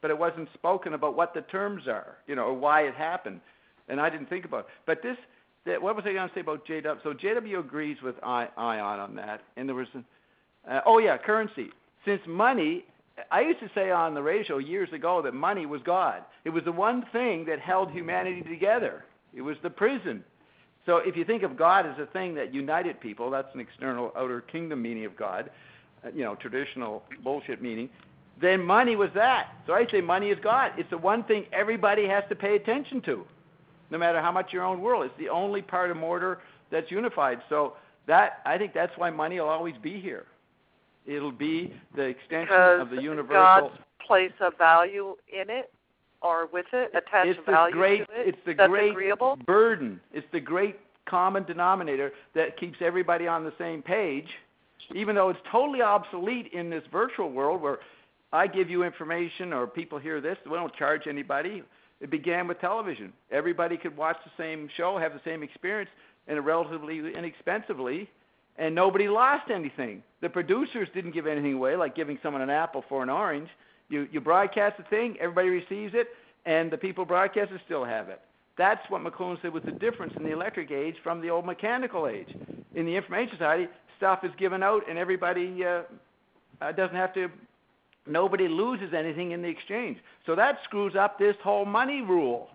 but it wasn't spoken about what the terms are, you know, or why it happened. And I didn't think about it. But this, that, what was I going to say about J W? So J W agrees with I, ION on that. And there was, uh, oh yeah, currency. Since money, I used to say on the radio years ago that money was God. It was the one thing that held humanity together. It was the prison. So if you think of God as a thing that united people, that's an external outer kingdom meaning of God, uh, you know, traditional bullshit meaning, then money was that. So I say money is God. It's the one thing everybody has to pay attention to, no matter how much your own world. It's the only part of mortar that's unified. So that, I think that's why money will always be here. It'll be the extension because of the universal. God place a value in it or with it, attach it's value the great, to it. It's the that's great agreeable. burden. It's the great common denominator that keeps everybody on the same page, even though it's totally obsolete in this virtual world where I give you information or people hear this. We don't charge anybody. It began with television. Everybody could watch the same show, have the same experience, and relatively inexpensively, and nobody lost anything. The producers didn't give anything away, like giving someone an apple for an orange. You, you broadcast the thing, everybody receives it, and the people broadcasters still have it. That's what McLuhan said was the difference in the electric age from the old mechanical age. In the information society, stuff is given out, and everybody uh, uh, doesn't have to, nobody loses anything in the exchange. So that screws up this whole money rule,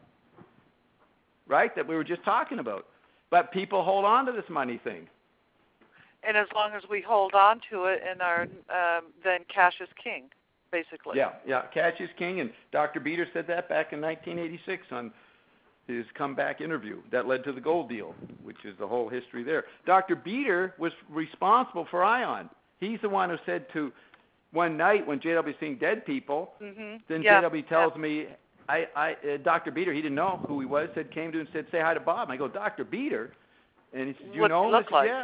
right, that we were just talking about. But people hold on to this money thing. And as long as we hold on to it, and our um, then cash is king, basically. Yeah, yeah, cash is king, and Doctor Beater said that back in nineteen eighty-six on his comeback interview. That led to the gold deal, which is the whole history there. Doctor Beater was responsible for ION. He's the one who said to, one night when J W was seeing dead people, mm-hmm. then yeah. J W tells yeah. me, I, I, uh, Doctor Beater, he didn't know who he was, said, came to him and said, say hi to Bob. And I go, Doctor Beater? And he said, you what know him? Look I said, like? yeah.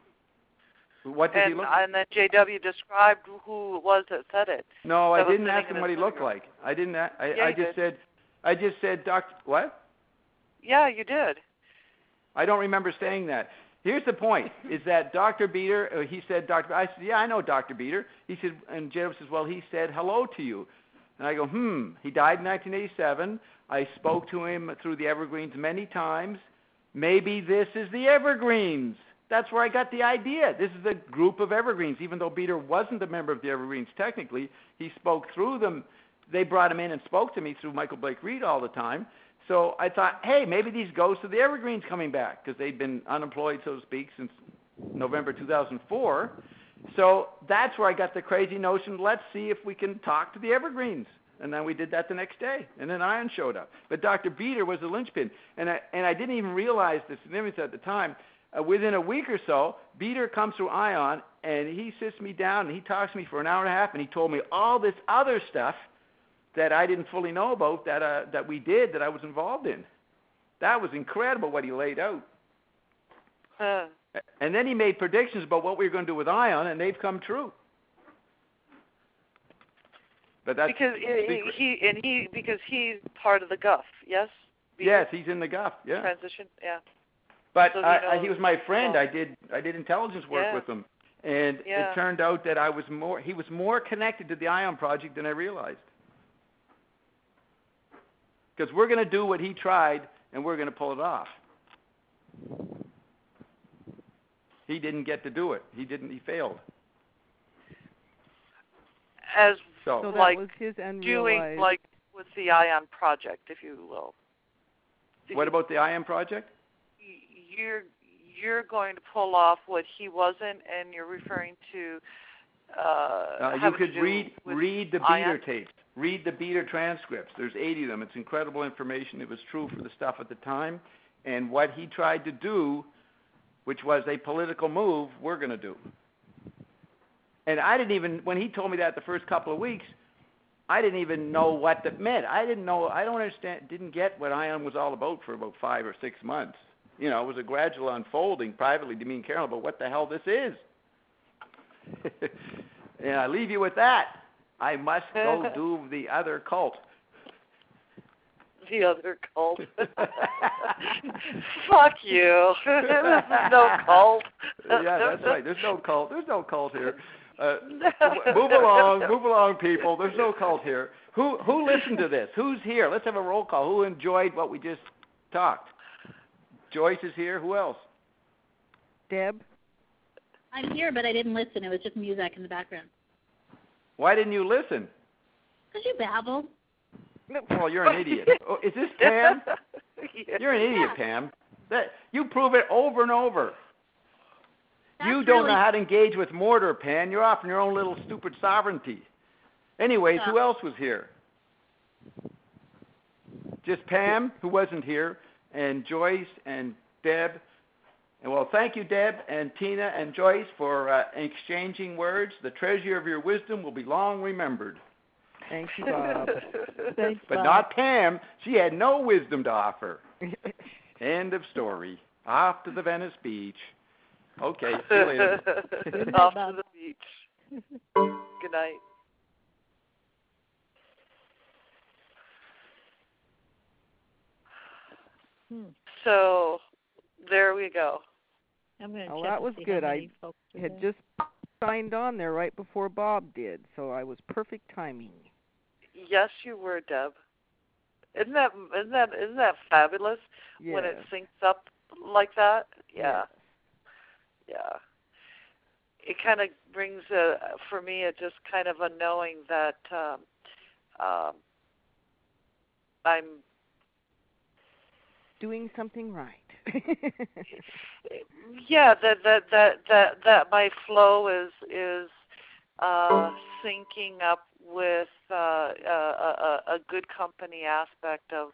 What did and, he look like? And then J W described who it was that said it. No, I that didn't ask him what he looked like. I didn't. I, yeah, I you just did. said, I just said, Doctor what? Yeah, you did. I don't remember saying that. Here's the point: is that Doctor Beater? Uh, he said, Doctor I said, yeah, I know Doctor Beater. He said, and J W says, well, he said hello to you. And I go, hmm. He died in nineteen eighty-seven. I spoke to him through the Evergreens many times. Maybe this is the Evergreens. That's where I got the idea. This is a group of Evergreens. Even though Beater wasn't a member of the Evergreens technically, he spoke through them. They brought him in and spoke to me through Michael Blake Reed all the time. So I thought, hey, maybe these ghosts of the Evergreens coming back, because they'd been unemployed, so to speak, since November two thousand four. So that's where I got the crazy notion, let's see if we can talk to the Evergreens. And then we did that the next day, and then ION showed up. But Doctor Beater was the linchpin, and I, and I didn't even realize the significance at the time. Uh, within a week or so, Beater comes through ION, and he sits me down, and he talks to me for an hour and a half, and he told me all this other stuff that I didn't fully know about that uh, that we did, that I was involved in. That was incredible what he laid out. Huh. And then he made predictions about what we were going to do with ION, and they've come true. But that's because he, he and he because he's part of the G U F, yes. Beater? Yes, he's in the G U F. Yeah. Transition, yeah. But so he, I, I, he was my friend. Oh. I did I did intelligence work yeah. with him, and yeah. it turned out that I was more. He was more connected to the ION project than I realized. Because we're going to do what he tried, and we're going to pull it off. He didn't get to do it. He didn't. He failed. As so, so that like was his doing unrealized. like with the ION project, if you will. Did what you, about the ION project? You're you're going to pull off what he wasn't, and you're referring to. Uh, uh, you having could to do read with read the ION? Beater tapes. Read the Beater transcripts. There's eighty of them. It's incredible information. It was true for the stuff at the time, and what he tried to do, which was a political move, we're going to do. And I didn't even, when he told me that the first couple of weeks, I didn't even know what that meant. I didn't know, I don't understand, didn't get what ION was all about for about five or six months. You know, it was a gradual unfolding privately to me and Carol about what the hell this is. And I leave you with that. I must go do the other cult. The other cult. Fuck you. This is no cult. Yeah, that's right. There's no cult. There's no cult here. Uh, move along, move along, people. There's no cult here. Who who listened to this? Who's here? Let's have a roll call. Who enjoyed what we just talked? Joyce is here. Who else? Deb? I'm here, but I didn't listen. It was just music in the background. Why didn't you listen? Because you babble. Well, you're an idiot. Oh, is this Pam? Yeah. You're an idiot, Yeah. Pam. That you prove it over and over. That's you don't really... know how to engage with mortar, Pam. You're off in your own little stupid sovereignty. Anyways, Yeah. who else was here? Just Pam, who wasn't here, and Joyce and Deb. And well, thank you, Deb and Tina and Joyce, for uh, exchanging words. The treasure of your wisdom will be long remembered. Thank you, Bob. Thanks, But Bob. not Pam. She had no wisdom to offer. End of story. Off to the Venice Beach. Okay, see you later. Good night, Off to Bob. the beach. Good night. Hmm. So there we go. I'm going to Oh, check that to was see good. how I many folks are had there. just signed on there right before Bob did, so I was perfect timing. Yes, you were, Deb. Isn't that isn't that isn't that fabulous Yes. when it syncs up like that? Yeah, Yes. yeah. It kind of brings a for me it just kind of a knowing that um, um, I'm Doing something right. yeah that that that that that my flow is is uh, syncing up with uh, a, a, a good company aspect of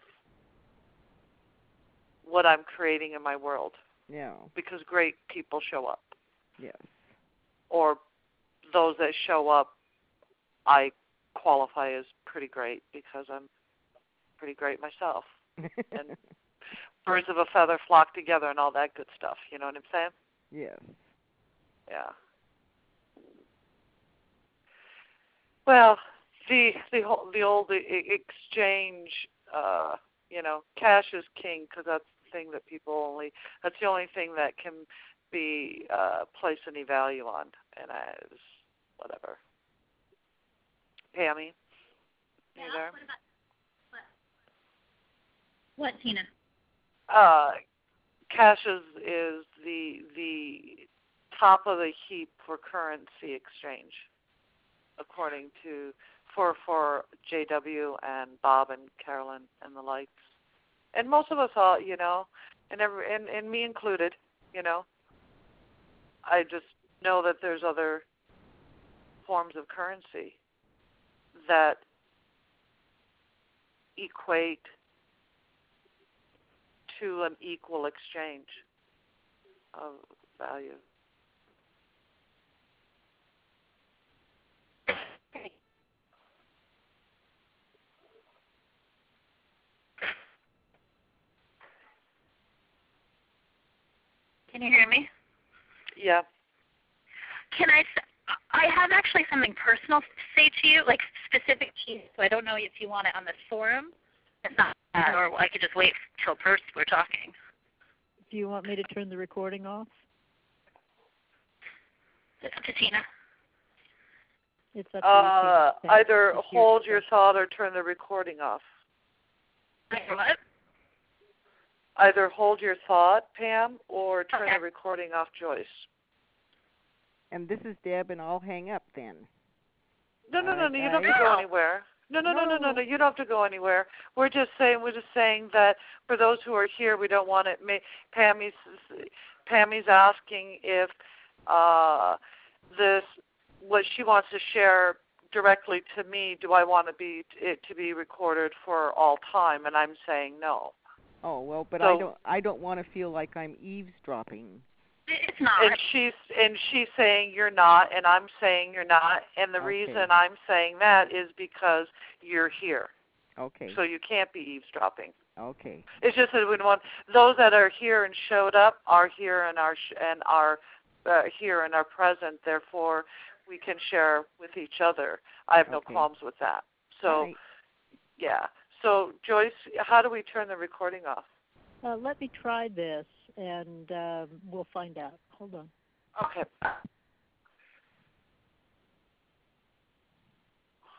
what I'm creating in my world, Yeah. because great people show up, Yes. or those that show up I qualify as pretty great because I'm pretty great myself. And birds of a feather flock together and all that good stuff, you know what I'm saying? Yes. Yeah. Well, the the whole the old exchange, uh, you know, cash is king because that's the thing that people only. That's the only thing that can be uh, placed any value on, and I was whatever. Pammy, you Yeah, there? what about what? What, Tina? Uh, cash is is the the top of the heap for currency exchange, according to for for J W and Bob and Carolyn and the likes, and most of us all, you know, and every and, and me included, you know. I just know that there's other forms of currency that equate to an equal exchange of value. Can you hear me? Yeah. Can I? s- I have actually something personal to say to you, like specific to you. So I don't know if you want it on this forum. It's not, or I could just wait till first we're talking. Do you want me to turn the recording off? It's up to Tina. It's up to Uh, you. Tina. either It's hold your thought or turn the recording off. Wait, what? Either hold your thought, Pam, or turn Okay. the recording off, Joyce. And this is Deb, and I'll hang up then. No, no, no, Alright, no. You don't have to guys. go anywhere. No, no, no, no, no, No. no. You don't have to go anywhere. We're just saying. We're just saying that for those who are here, we don't want it. Pammy's Pammy's asking if uh, this what she wants to share directly to me. Do I want to be it to be recorded for all time? And I'm saying no. Oh well, but So- I don't. I don't want to feel like I'm eavesdropping. It's not. And she's and she's saying you're not, and I'm saying you're not. And the Okay. reason I'm saying that is because you're here, Okay. so you can't be eavesdropping. Okay. It's just that we want those that are here and showed up are here and are sh- and are uh, here and are present. Therefore, we can share with each other. I have no Okay. qualms with that. So, All right. yeah. So, Joyce, how do we turn the recording off? Uh, let me try this, and um, we'll find out. Hold on. Okay.